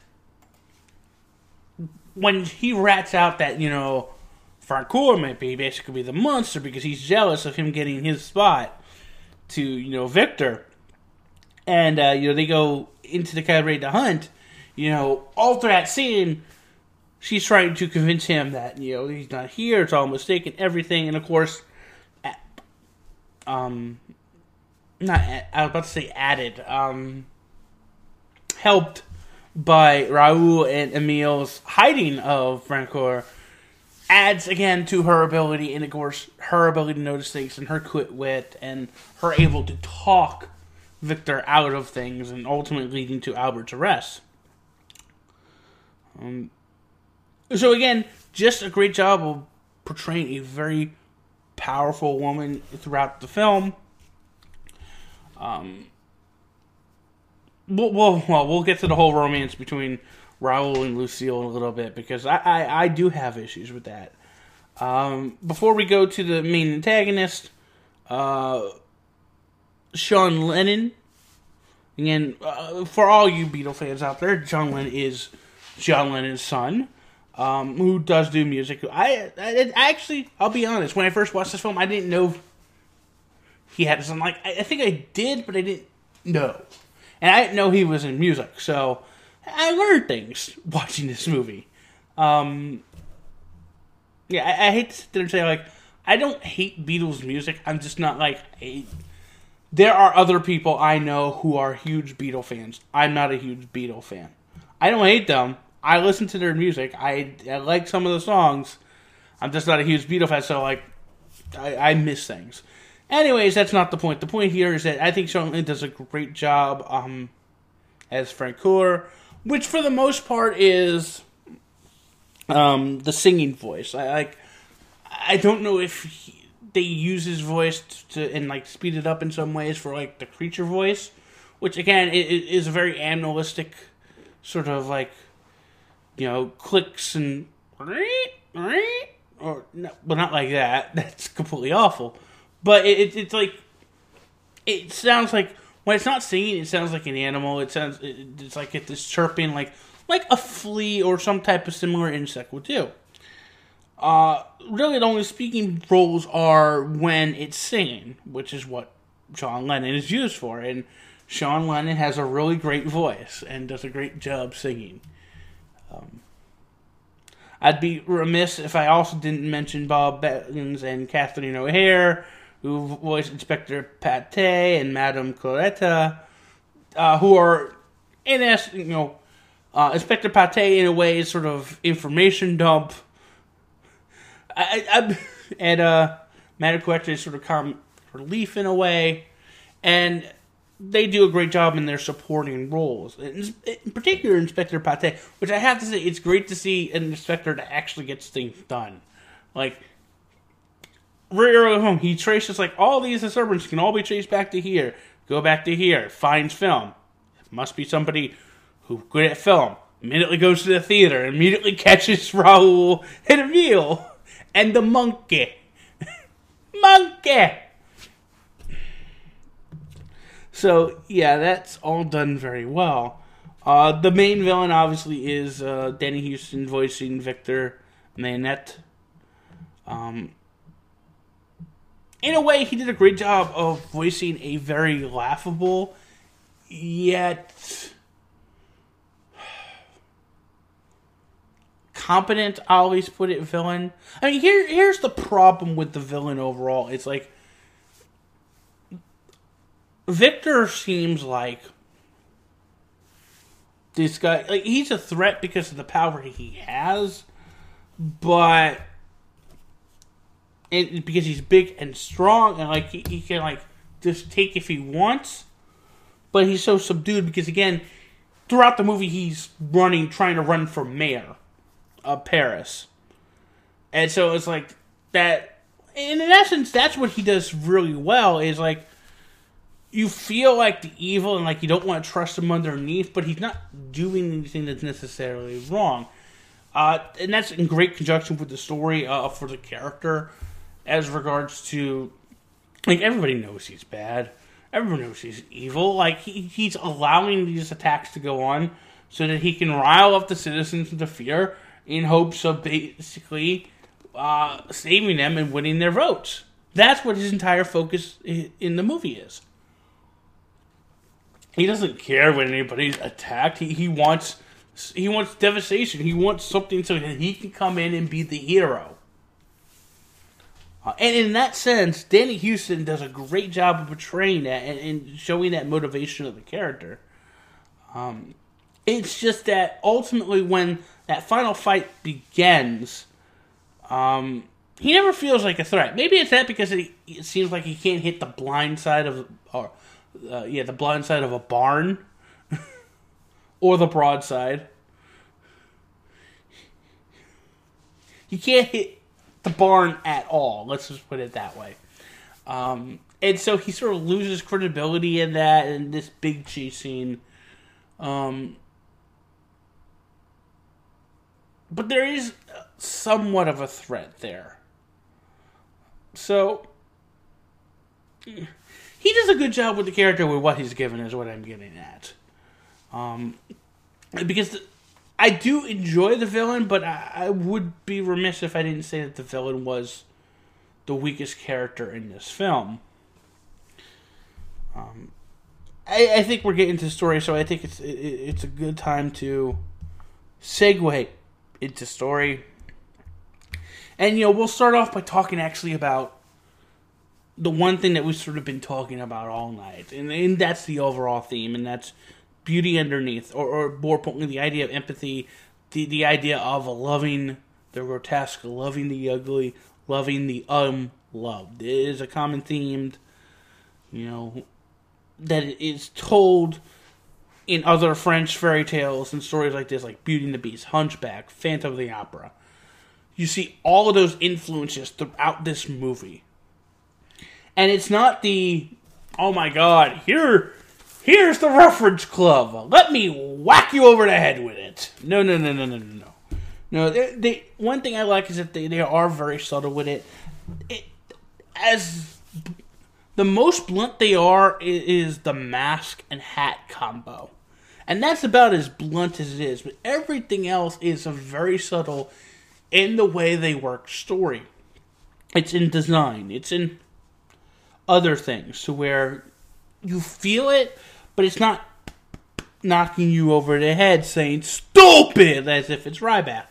when he rats out that, you know, Francoeur might be basically the monster because he's jealous of him getting his spot to, you know, Victor. And, uh, you know, they go into the cabaret to hunt. You know, all through that scene, she's trying to convince him that, you know, he's not here, it's all a mistake and everything. And, of course, um, not, I was about to say added, um, helped by Raoul and Emile's hiding of Francoeur, adds again to her ability, and of course her ability to notice things and her quick wit and her able to talk Victor out of things, and ultimately leading to Albert's arrest. Um, so again, just a great job of portraying a very powerful woman throughout the film. Um, we'll, we'll, well, we'll get to the whole romance between Raoul and Lucille in a little bit, because I, I, I do have issues with that. Um, before we go to the main antagonist, uh, Sean Lennon. Again, uh, for all you Beatle fans out there, John Lennon is John Lennon's son, um, who does do music. I, I, I actually, I'll be honest, when I first watched this film, I didn't know he had a son. Like, I, I think I did, but I didn't know. And I didn't know he was in music, so I learned things watching this movie. Um, yeah, I, I hate to sit there and say, like, I don't hate Beatles music. I'm just not, like, a, there are other people I know who are huge Beatle fans. I'm not a huge Beatle fan. I don't hate them. I listen to their music. I, I like some of the songs. I'm just not a huge Beatle fan, so, like, I, I miss things. Anyways, that's not the point. The point here is that I think Sean Lennon does a great job um, as Francoeur, which for the most part is um, the singing voice. I like. I don't know if he, they use his voice to and like speed it up in some ways for like the creature voice, which again it, it is a very animalistic sort of like, you know, clicks and or no, but not like that. That's completely awful. But it, it, it's like, it sounds like, when it's not singing, it sounds like an animal. It sounds, it, it's like it's this chirping, like like a flea or some type of similar insect would do. Uh, really, the only speaking roles are when it's singing, which is what Sean Lennon is used for. And Sean Lennon has a really great voice and does a great job singing. Um, I'd be remiss if I also didn't mention Bob Bettins and Kathleen O'Hare, who voiced Inspector Pate and Madame Coretta, uh, who are, in essence, you know, uh, Inspector Pate in a way is sort of information dump, I, I, and uh, Madame Coretta is sort of comic relief in a way, and they do a great job in their supporting roles. In, in particular, Inspector Pate, which I have to say, it's great to see an inspector that actually gets things done. Like, very early home, he traces, like, all these disturbance can all be traced back to here. Go back to here. Finds film. It must be somebody who's good at film. Immediately goes to the theater. Immediately catches Raoul and Emile. And the monkey. Monkey! So, yeah, that's all done very well. Uh, the main villain, obviously, is uh, Danny Houston voicing Victor Mayonet. Um... In a way, he did a great job of voicing a very laughable, yet competent, I'll always put it, villain. I mean, here, here's the problem with the villain overall. It's like, Victor seems like this guy, like, he's a threat because of the power he has, but and because he's big and strong, and like he, he can like just take if he wants, but he's so subdued because again, throughout the movie he's running, trying to run for mayor of Paris, and so it's like that. And in essence, that's what he does really well. Is like you feel like the evil and like you don't want to trust him underneath, but he's not doing anything that's necessarily wrong. Uh, and that's in great conjunction with the story uh, for the character. As regards to, like, everybody knows he's bad. Everyone knows he's evil. Like, he, he's allowing these attacks to go on so that he can rile up the citizens into fear in hopes of basically uh, saving them and winning their votes. That's what his entire focus in the movie is. He doesn't care when anybody's attacked. He he wants he wants devastation. He wants something so that he can come in and be the hero. Uh, and in that sense, Danny Huston does a great job of portraying that and, and showing that motivation of the character. Um, it's just that ultimately when that final fight begins, um, he never feels like a threat. Maybe it's that because it, it seems like he can't hit the blind side of, or uh, yeah, the blind side of a barn, or the broadside. He can't hit the barn at all. Let's just put it that way. Um, and so he sort of loses credibility in that, in this big chase scene. Um, but there is somewhat of a threat there. So he does a good job with the character with what he's given, is what I'm getting at. Um, because the, I do enjoy the villain, but I, I would be remiss if I didn't say that the villain was the weakest character in this film. Um, I, I think we're getting to the story, so I think it's it, it's a good time to segue into story. And, you know, we'll start off by talking actually about the one thing that we've sort of been talking about all night, and, and that's the overall theme, and that's beauty underneath, or, or more importantly, the idea of empathy, the, the idea of loving the grotesque, loving the ugly, loving the unloved. It is a common theme, you know, that is told in other French fairy tales and stories like this, like Beauty and the Beast, Hunchback, Phantom of the Opera. You see all of those influences throughout this movie. And it's not the, oh my god, here, here's the reference club. Let me whack you over the head with it. No, no, no, no, no, no, no. No, they, they, one thing I like is that they, they are very subtle with it. It, as the most blunt they are is, is the mask and hat combo. And that's about as blunt as it is. But everything else is a very subtle in the way they work story. It's in design. It's in other things to where you feel it, but it's not knocking you over the head saying stupid as if it's Ryback.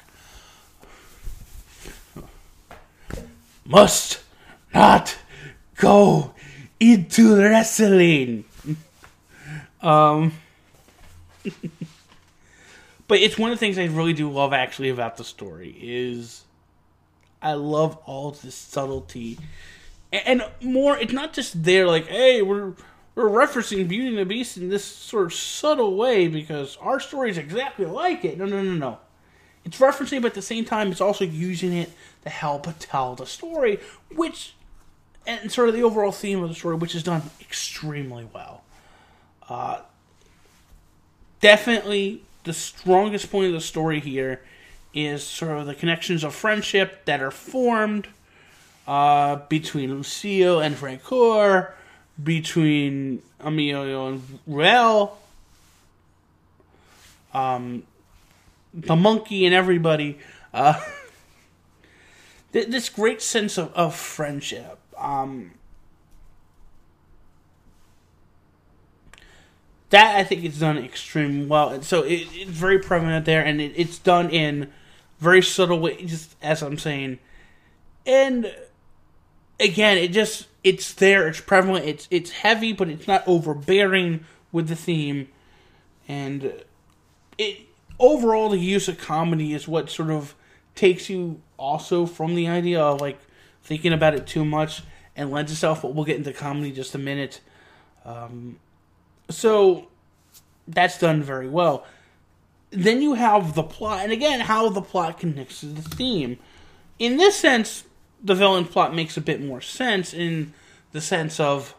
Must not go into wrestling. Um, but it's one of the things I really do love actually about the story is I love all this subtlety. And more, it's not just there like, hey, we're we're referencing Beauty and the Beast in this sort of subtle way because our story is exactly like it. No, no, no, no. It's referencing, but at the same time, it's also using it to help tell the story, which, and sort of the overall theme of the story, which is done extremely well. Uh, definitely the strongest point of the story here is sort of the connections of friendship that are formed uh, between Lucille and Francoeur, between Emilio and Ruel, um, the monkey and everybody. Uh, th- this great sense of, of friendship. Um, that, I think, is done extremely well. And so it, it's very prevalent there, and it, it's done in very subtle ways, just as I'm saying. And again, it just, it's there, it's prevalent, it's it's heavy, but it's not overbearing with the theme. And it overall, the use of comedy is what sort of takes you also from the idea of, like, thinking about it too much and lends itself, but we'll get into comedy in just a minute. Um, so, that's done very well. Then you have the plot, and again, how the plot connects to the theme. In this sense, the villain plot makes a bit more sense in the sense of,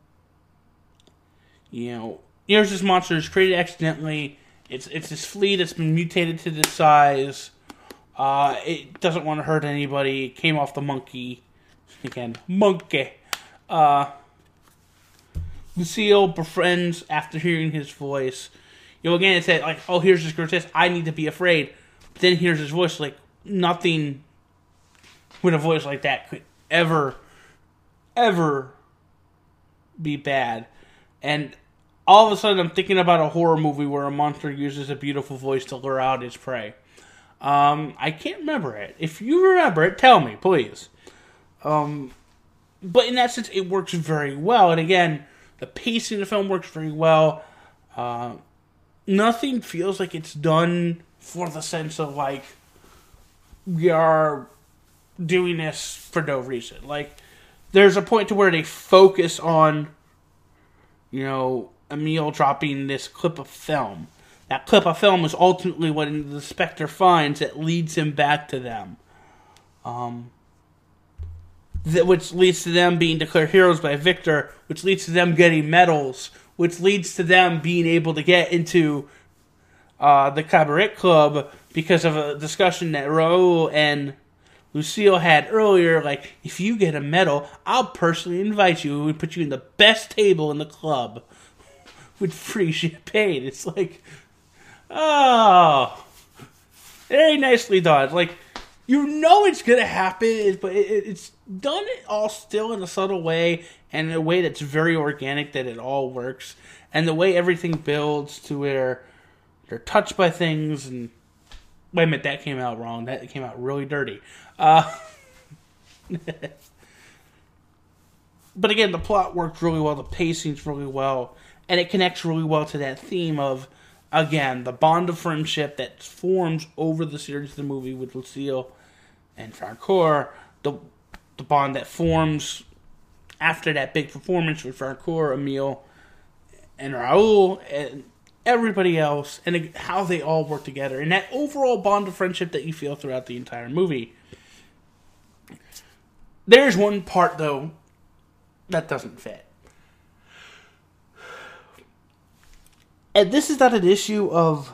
you know, here's this monster that's created accidentally. It's it's this flea that's been mutated to this size. Uh, it doesn't want to hurt anybody. It came off the monkey. Again, monkey. Uh, Lucille befriends after hearing his voice. You know, again, it's that, like, oh, here's this grotesque. I need to be afraid. then hears his voice. Like, nothing with a voice like that could ever, ever be bad. And all of a sudden, I'm thinking about a horror movie where a monster uses a beautiful voice to lure out its prey. Um, I can't remember it. If you remember it, tell me, please. Um, but in that sense, it works very well. And again, the pacing of the film works very well. Uh, nothing feels like it's done for the sense of, like, we are doing this for no reason. Like, there's a point to where they focus on, you know, Emil dropping this clip of film. That clip of film is ultimately what the Spectre finds that leads him back to them. Um, that, which leads to them being declared heroes by Victor, which leads to them getting medals, which leads to them being able to get into uh, the Cabaret Club because of a discussion that Raoul and Lucille had earlier. Like, if you get a medal, I'll personally invite you and put you in the best table in the club with free champagne. It's like, oh, very nicely done. Like, you know it's going to happen, but it, it's done it all still in a subtle way and in a way that's very organic, that it all works. And the way everything builds to where they're touched by things. And wait a minute, that came out wrong. That came out really dirty. Uh, but again, the plot works really well. The pacing's really well. And it connects really well to that theme of, again, the bond of friendship that forms over the series of the movie with Lucille and Francoeur. The, the bond that forms after that big performance with Francoeur, Emil, and Raoul, and everybody else, and how they all work together. And that overall bond of friendship that you feel throughout the entire movie. There's one part, though, that doesn't fit. And this is not an issue of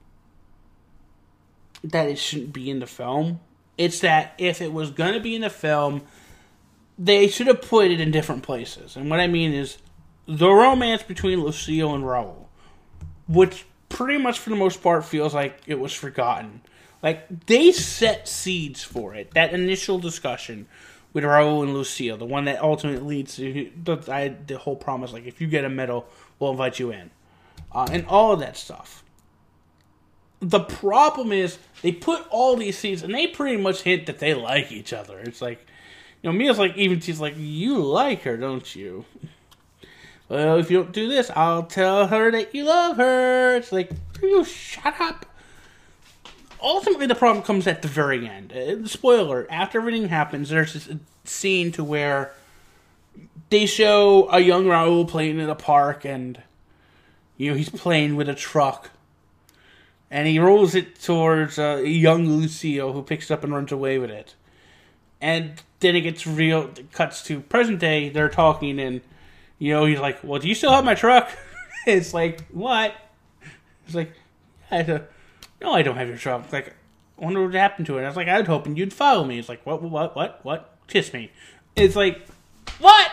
that it shouldn't be in the film. It's that if it was going to be in the film, they should have put it in different places. And what I mean is the romance between Lucille and Raoul, which pretty much for the most part feels like it was forgotten. Like, they set seeds for it. That initial discussion with Raoul and Lucille, the one that ultimately leads to the, I, the whole promise, like, if you get a medal, we'll invite you in. Uh, and all of that stuff. The problem is, they put all these scenes, and they pretty much hint that they like each other. It's like, you know, Mia's like, even she's like, you like her, don't you? Well, if you don't do this, I'll tell her that you love her. It's like, you shut up. Ultimately, the problem comes at the very end. Uh, spoiler, after everything happens, there's this scene to where they show a young Raoul playing in a park, and you know, he's playing with a truck. And he rolls it towards uh, a young Lucille, who picks it up and runs away with it. And then it gets real, it cuts to present day, they're talking, and, you know, he's like, well, do you still have my truck? It's like, what? He's like, I don't, no, I don't have your truck. It's like, I wonder what happened to it. I was like, I was hoping you'd follow me. It's like, what, what, what, what? Kiss me. It's like, what?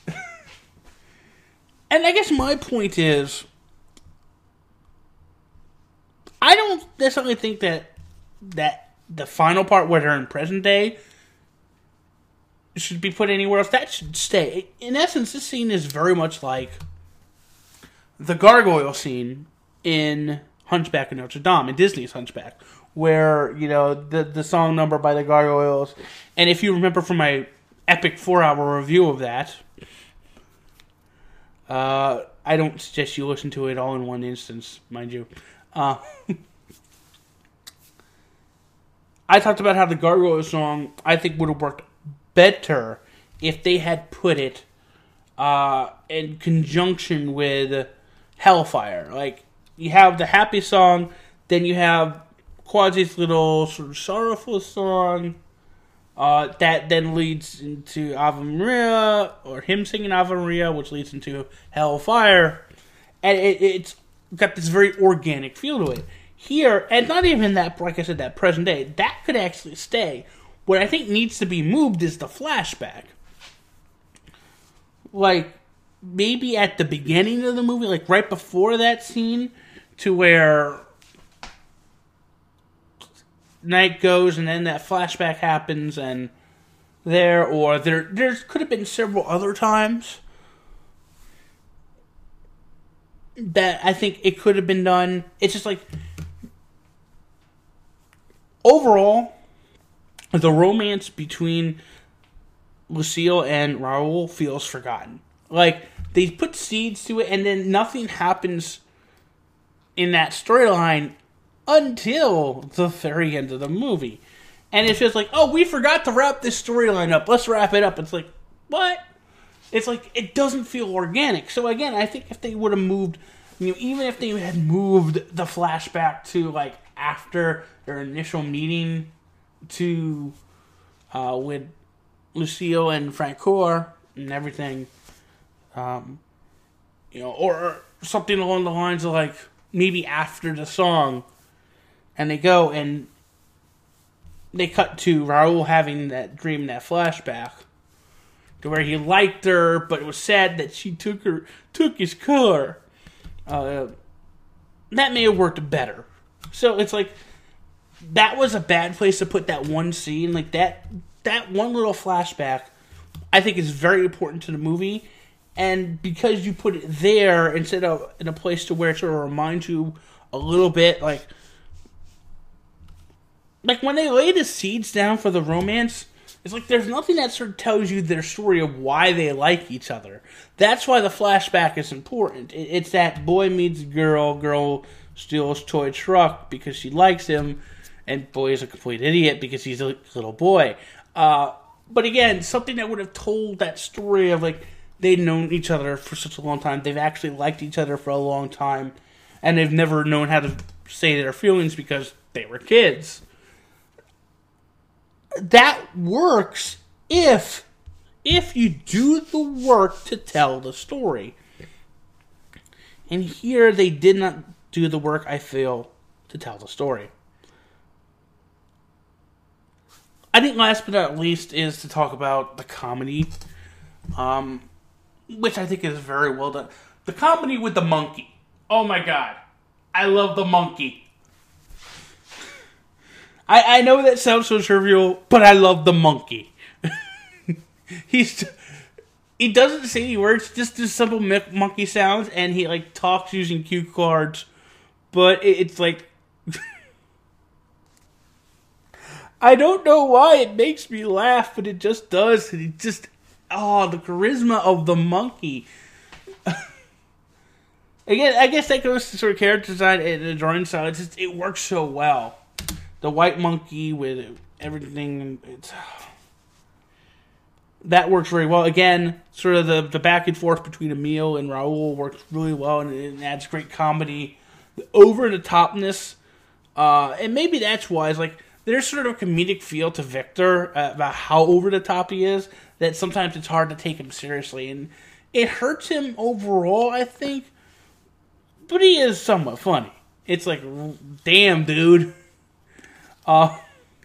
And I guess my point is, I don't necessarily think that that the final part where they're in present day should be put anywhere else. That should stay. In essence, this scene is very much like the gargoyle scene in Hunchback of Notre Dame, in Disney's Hunchback, where, you know, the the song number by the gargoyles. And if you remember from my epic four-hour review of that, uh, I don't suggest you listen to it all in one instance, mind you. Uh, I talked about how the Gargoyle song, I think, would have worked better if they had put it uh, in conjunction with Hellfire. Like, you have the happy song, then you have Quasi's little sort of sorrowful song uh, that then leads into Ave Maria, or him singing Ave Maria, which leads into Hellfire. And it, it's got this very organic feel to it. Here, and not even that, like I said, that present day, that could actually stay. What I think needs to be moved is the flashback. Like, maybe at the beginning of the movie, like right before that scene, to where night goes, and then that flashback happens, and there, or there, there could have been several other times that I think it could have been done. It's just like, overall, the romance between Lucille and Raul feels forgotten. Like, they put seeds to it, and then nothing happens in that storyline until the very end of the movie. And it's just like, oh, we forgot to wrap this storyline up. Let's wrap it up. It's like, what? It's like, it doesn't feel organic. So again, I think if they would have moved, you know, even if they had moved the flashback to, like, after their initial meeting to, uh, with Lucille and Francoeur and everything, um, you know, or, or something along the lines of, like, maybe after the song, and they go and they cut to Raul having that dream, that flashback, to where he liked her, but it was sad that she took her, took his car. Uh, that may have worked better. So it's like, that was a bad place to put that one scene. Like, that, that one little flashback, I think is very important to the movie. And because you put it there instead of in a place to where it sort of reminds you a little bit, like, like when they lay the seeds down for the romance, it's like there's nothing that sort of tells you their story of why they like each other. That's why the flashback is important. It's that boy meets girl, girl steals toy truck because she likes him, and boy is a complete idiot because he's a little boy. Uh, but again, something that would have told that story of, like, they'd known each other for such a long time, they've actually liked each other for a long time, and they've never known how to say their feelings because they were kids. That works if if you do the work to tell the story. And here they did not do the work, I feel, to tell the story. I think last but not least is to talk about the comedy, um, which I think is very well done. The comedy with the monkey. Oh my god. I love the monkey. I, I know that sounds so trivial, but I love the monkey. He's he doesn't say any words, just do simple monkey sounds, and he, like, talks using cue cards. But it, it's like, I don't know why it makes me laugh, but it just does. And it just, oh, the charisma of the monkey. Again, I guess that goes to sort of character design and the drawing style. It's just, it works so well. The white monkey with everything, it's, that works very well. Again, sort of the, the back and forth between Emile and Raul works really well, and it adds great comedy. The over-the-topness, uh, and maybe that's why, it's like, there's sort of a comedic feel to Victor uh, about how over-the-top he is, that sometimes it's hard to take him seriously, and it hurts him overall, I think, but he is somewhat funny. It's like, damn, dude. Uh,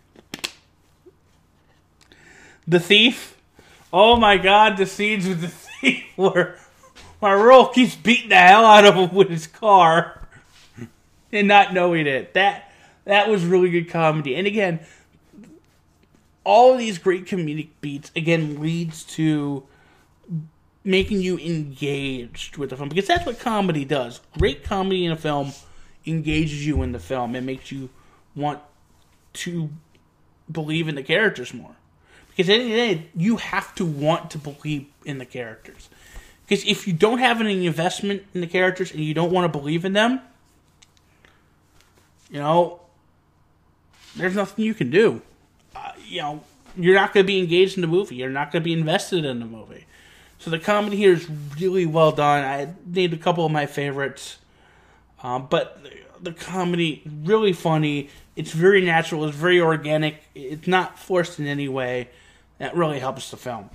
the thief. Oh my god, the scenes with the thief where Raul keeps beating the hell out of him with his car and not knowing it. That that was really good comedy. And again, all of these great comedic beats, again, leads to making you engaged with the film. Because that's what comedy does. Great comedy in a film engages you in the film. It makes you want to believe in the characters more. Because at the end of the day, you have to want to believe in the characters. Because if you don't have any investment in the characters and you don't want to believe in them, you know, there's nothing you can do. Uh, you know, you're not going to be engaged in the movie. You're not going to be invested in the movie. So the comedy here is really well done. I named a couple of my favorites. Um, but the comedy, really funny. It's very natural. It's very organic. It's not forced in any way. That really helps the film.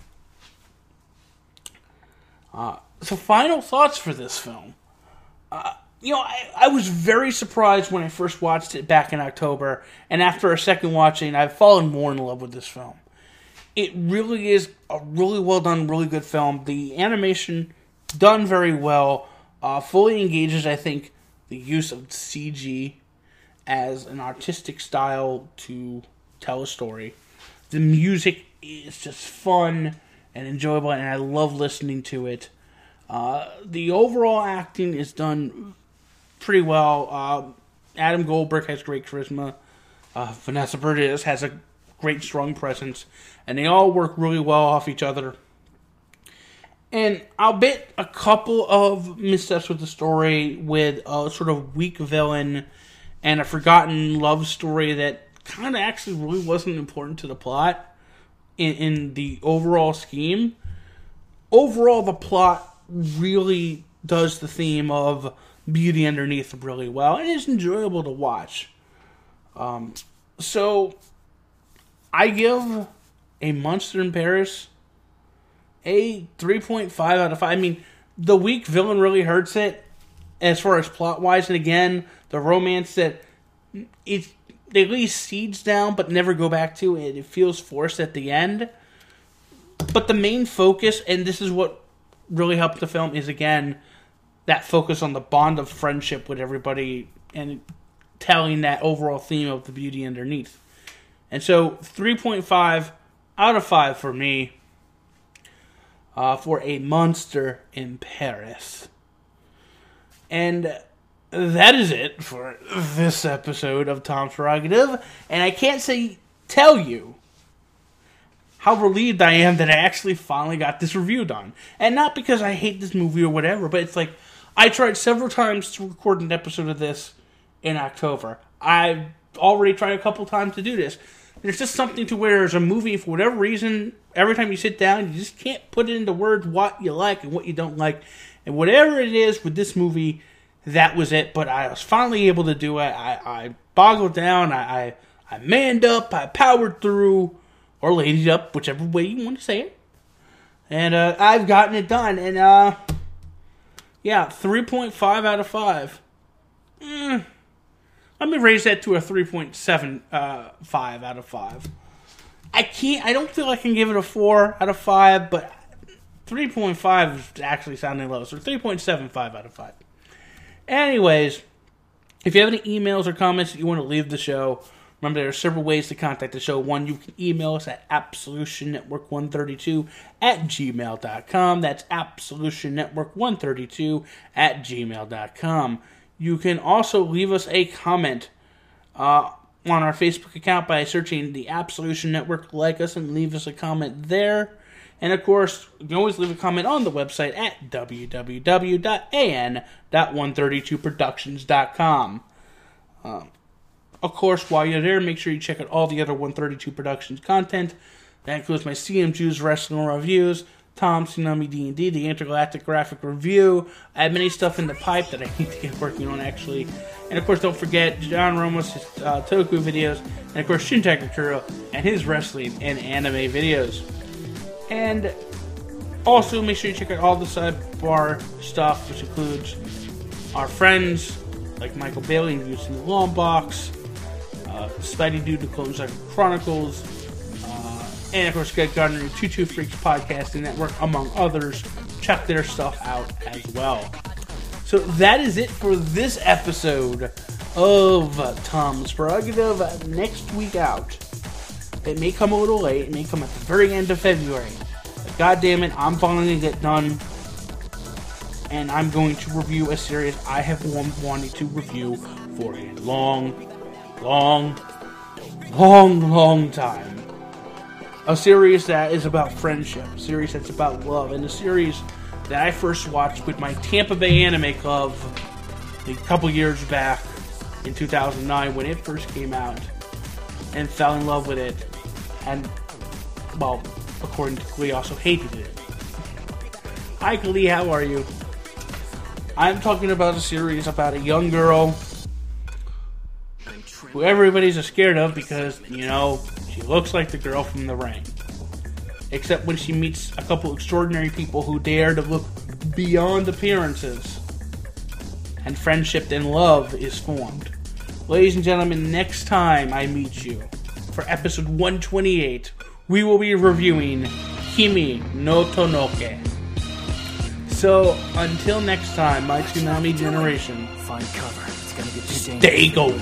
Uh, so final thoughts for this film. Uh, you know, I, I was very surprised when I first watched it back in October. And after a second watching, I've fallen more in love with this film. It really is a really well done, really good film. The animation, done very well. Uh, fully engages, I think, the use of C G as an artistic style to tell a story. The music is just fun and enjoyable, and I love listening to it. Uh, the overall acting is done pretty well. Uh, Adam Goldberg has great charisma. Uh, Vanessa Burgess has a great, strong presence. And they all work really well off each other. And I'll bet a couple of missteps with the story, with a sort of weak villain and a forgotten love story that kind of actually really wasn't important to the plot in, in the overall scheme. Overall, the plot really does the theme of beauty underneath really well, and it's enjoyable to watch. Um, so, I give A Monster in Paris a three point five out of five. I mean, the weak villain really hurts it as far as plot-wise, and again, the romance that it they lay seeds down but never go back to it. It feels forced at the end. But the main focus, and this is what really helped the film, is again that focus on the bond of friendship with everybody and telling that overall theme of the beauty underneath. And so three point five out of five for me uh, for A Monster in Paris. And that is it for this episode of Tom's Prerogative. And I can't say tell you how relieved I am that I actually finally got this review done. And not because I hate this movie or whatever, but it's like, I tried several times to record an episode of this in October. I've already tried a couple times to do this. There's just something to where there's a movie, for whatever reason, every time you sit down, you just can't put it into words what you like and what you don't like. And whatever it is with this movie, that was it. But I was finally able to do it. I, I boggled down, I, I, I manned up, I powered through, or ladied up, whichever way you want to say it. And uh, I've gotten it done. And, uh, yeah, three point five out of five. Mm, let me raise that to a three point seven five out of five. I can't, I don't feel I can give it a four out of five, but three point five is actually sounding low. So three point seven five out of five. Anyways, if you have any emails or comments that you want to leave the show, remember, there are several ways to contact the show. One, you can email us at absolution network one thirty-two at gmail dot com. That's absolution network one thirty-two at gmail dot com. You can also leave us a comment uh, on our Facebook account by searching the Absolution Network. Like us and leave us a comment there. And, of course, you can always leave a comment on the website at w w w dot a n dot one thirty-two productions dot com. Um, Of course, while you're there, make sure you check out all the other one thirty-two Productions content. That includes my C M Jews Wrestling Reviews, Tom Tsunami D and D, the Intergalactic Graphic Review. I have many stuff in the pipe that I need to get working on, actually. And, of course, don't forget John Ramos' uh, Toku videos, and, of course, Shintai Kakuro and his wrestling and anime videos. And also, make sure you check out all the sidebar stuff, which includes our friends like Michael Bailey and Using the Long Box, Uh, Spidey Dude, the Clone Cycle Chronicles, uh, and of course Greg Gardner, Two Two Freaks Podcasting Network, among others. Check their stuff out as well. So that is it for this episode of uh, Tom's Prerogative. Uh, next week out, it may come a little late, it may come at the very end of February. But God damn it, I'm finally get done. And I'm going to review a series I have wanted to review for a long, long, long, long time. A series that is about friendship, a series that's about love, and a series that I first watched with my Tampa Bay Anime Club a couple years back in two thousand nine when it first came out, and fell in love with it, and, well, according to Glee, also hated it. Hi Glee, how are you? I'm talking about a series about a young girl who everybody's scared of because, you know, she looks like the girl from The Ring. Except when she meets a couple extraordinary people who dare to look beyond appearances, and friendship and love is formed. Ladies and gentlemen, next time I meet you for episode one twenty-eight, we will be reviewing Kimi no Tonoke. So, until next time, my Tsunami generation, find cover. It's gonna get too dangerous. Stay gold.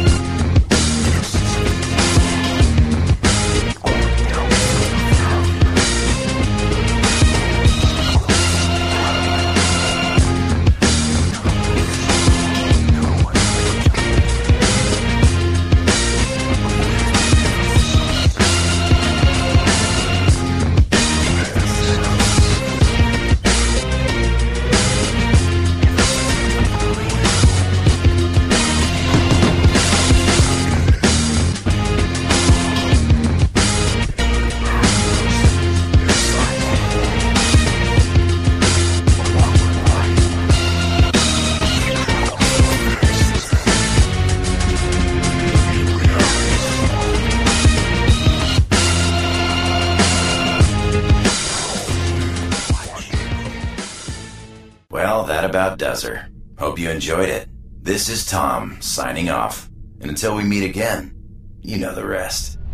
Well, that about does her. Hope you enjoyed it. This is Tom, signing off. And until we meet again, you know the rest.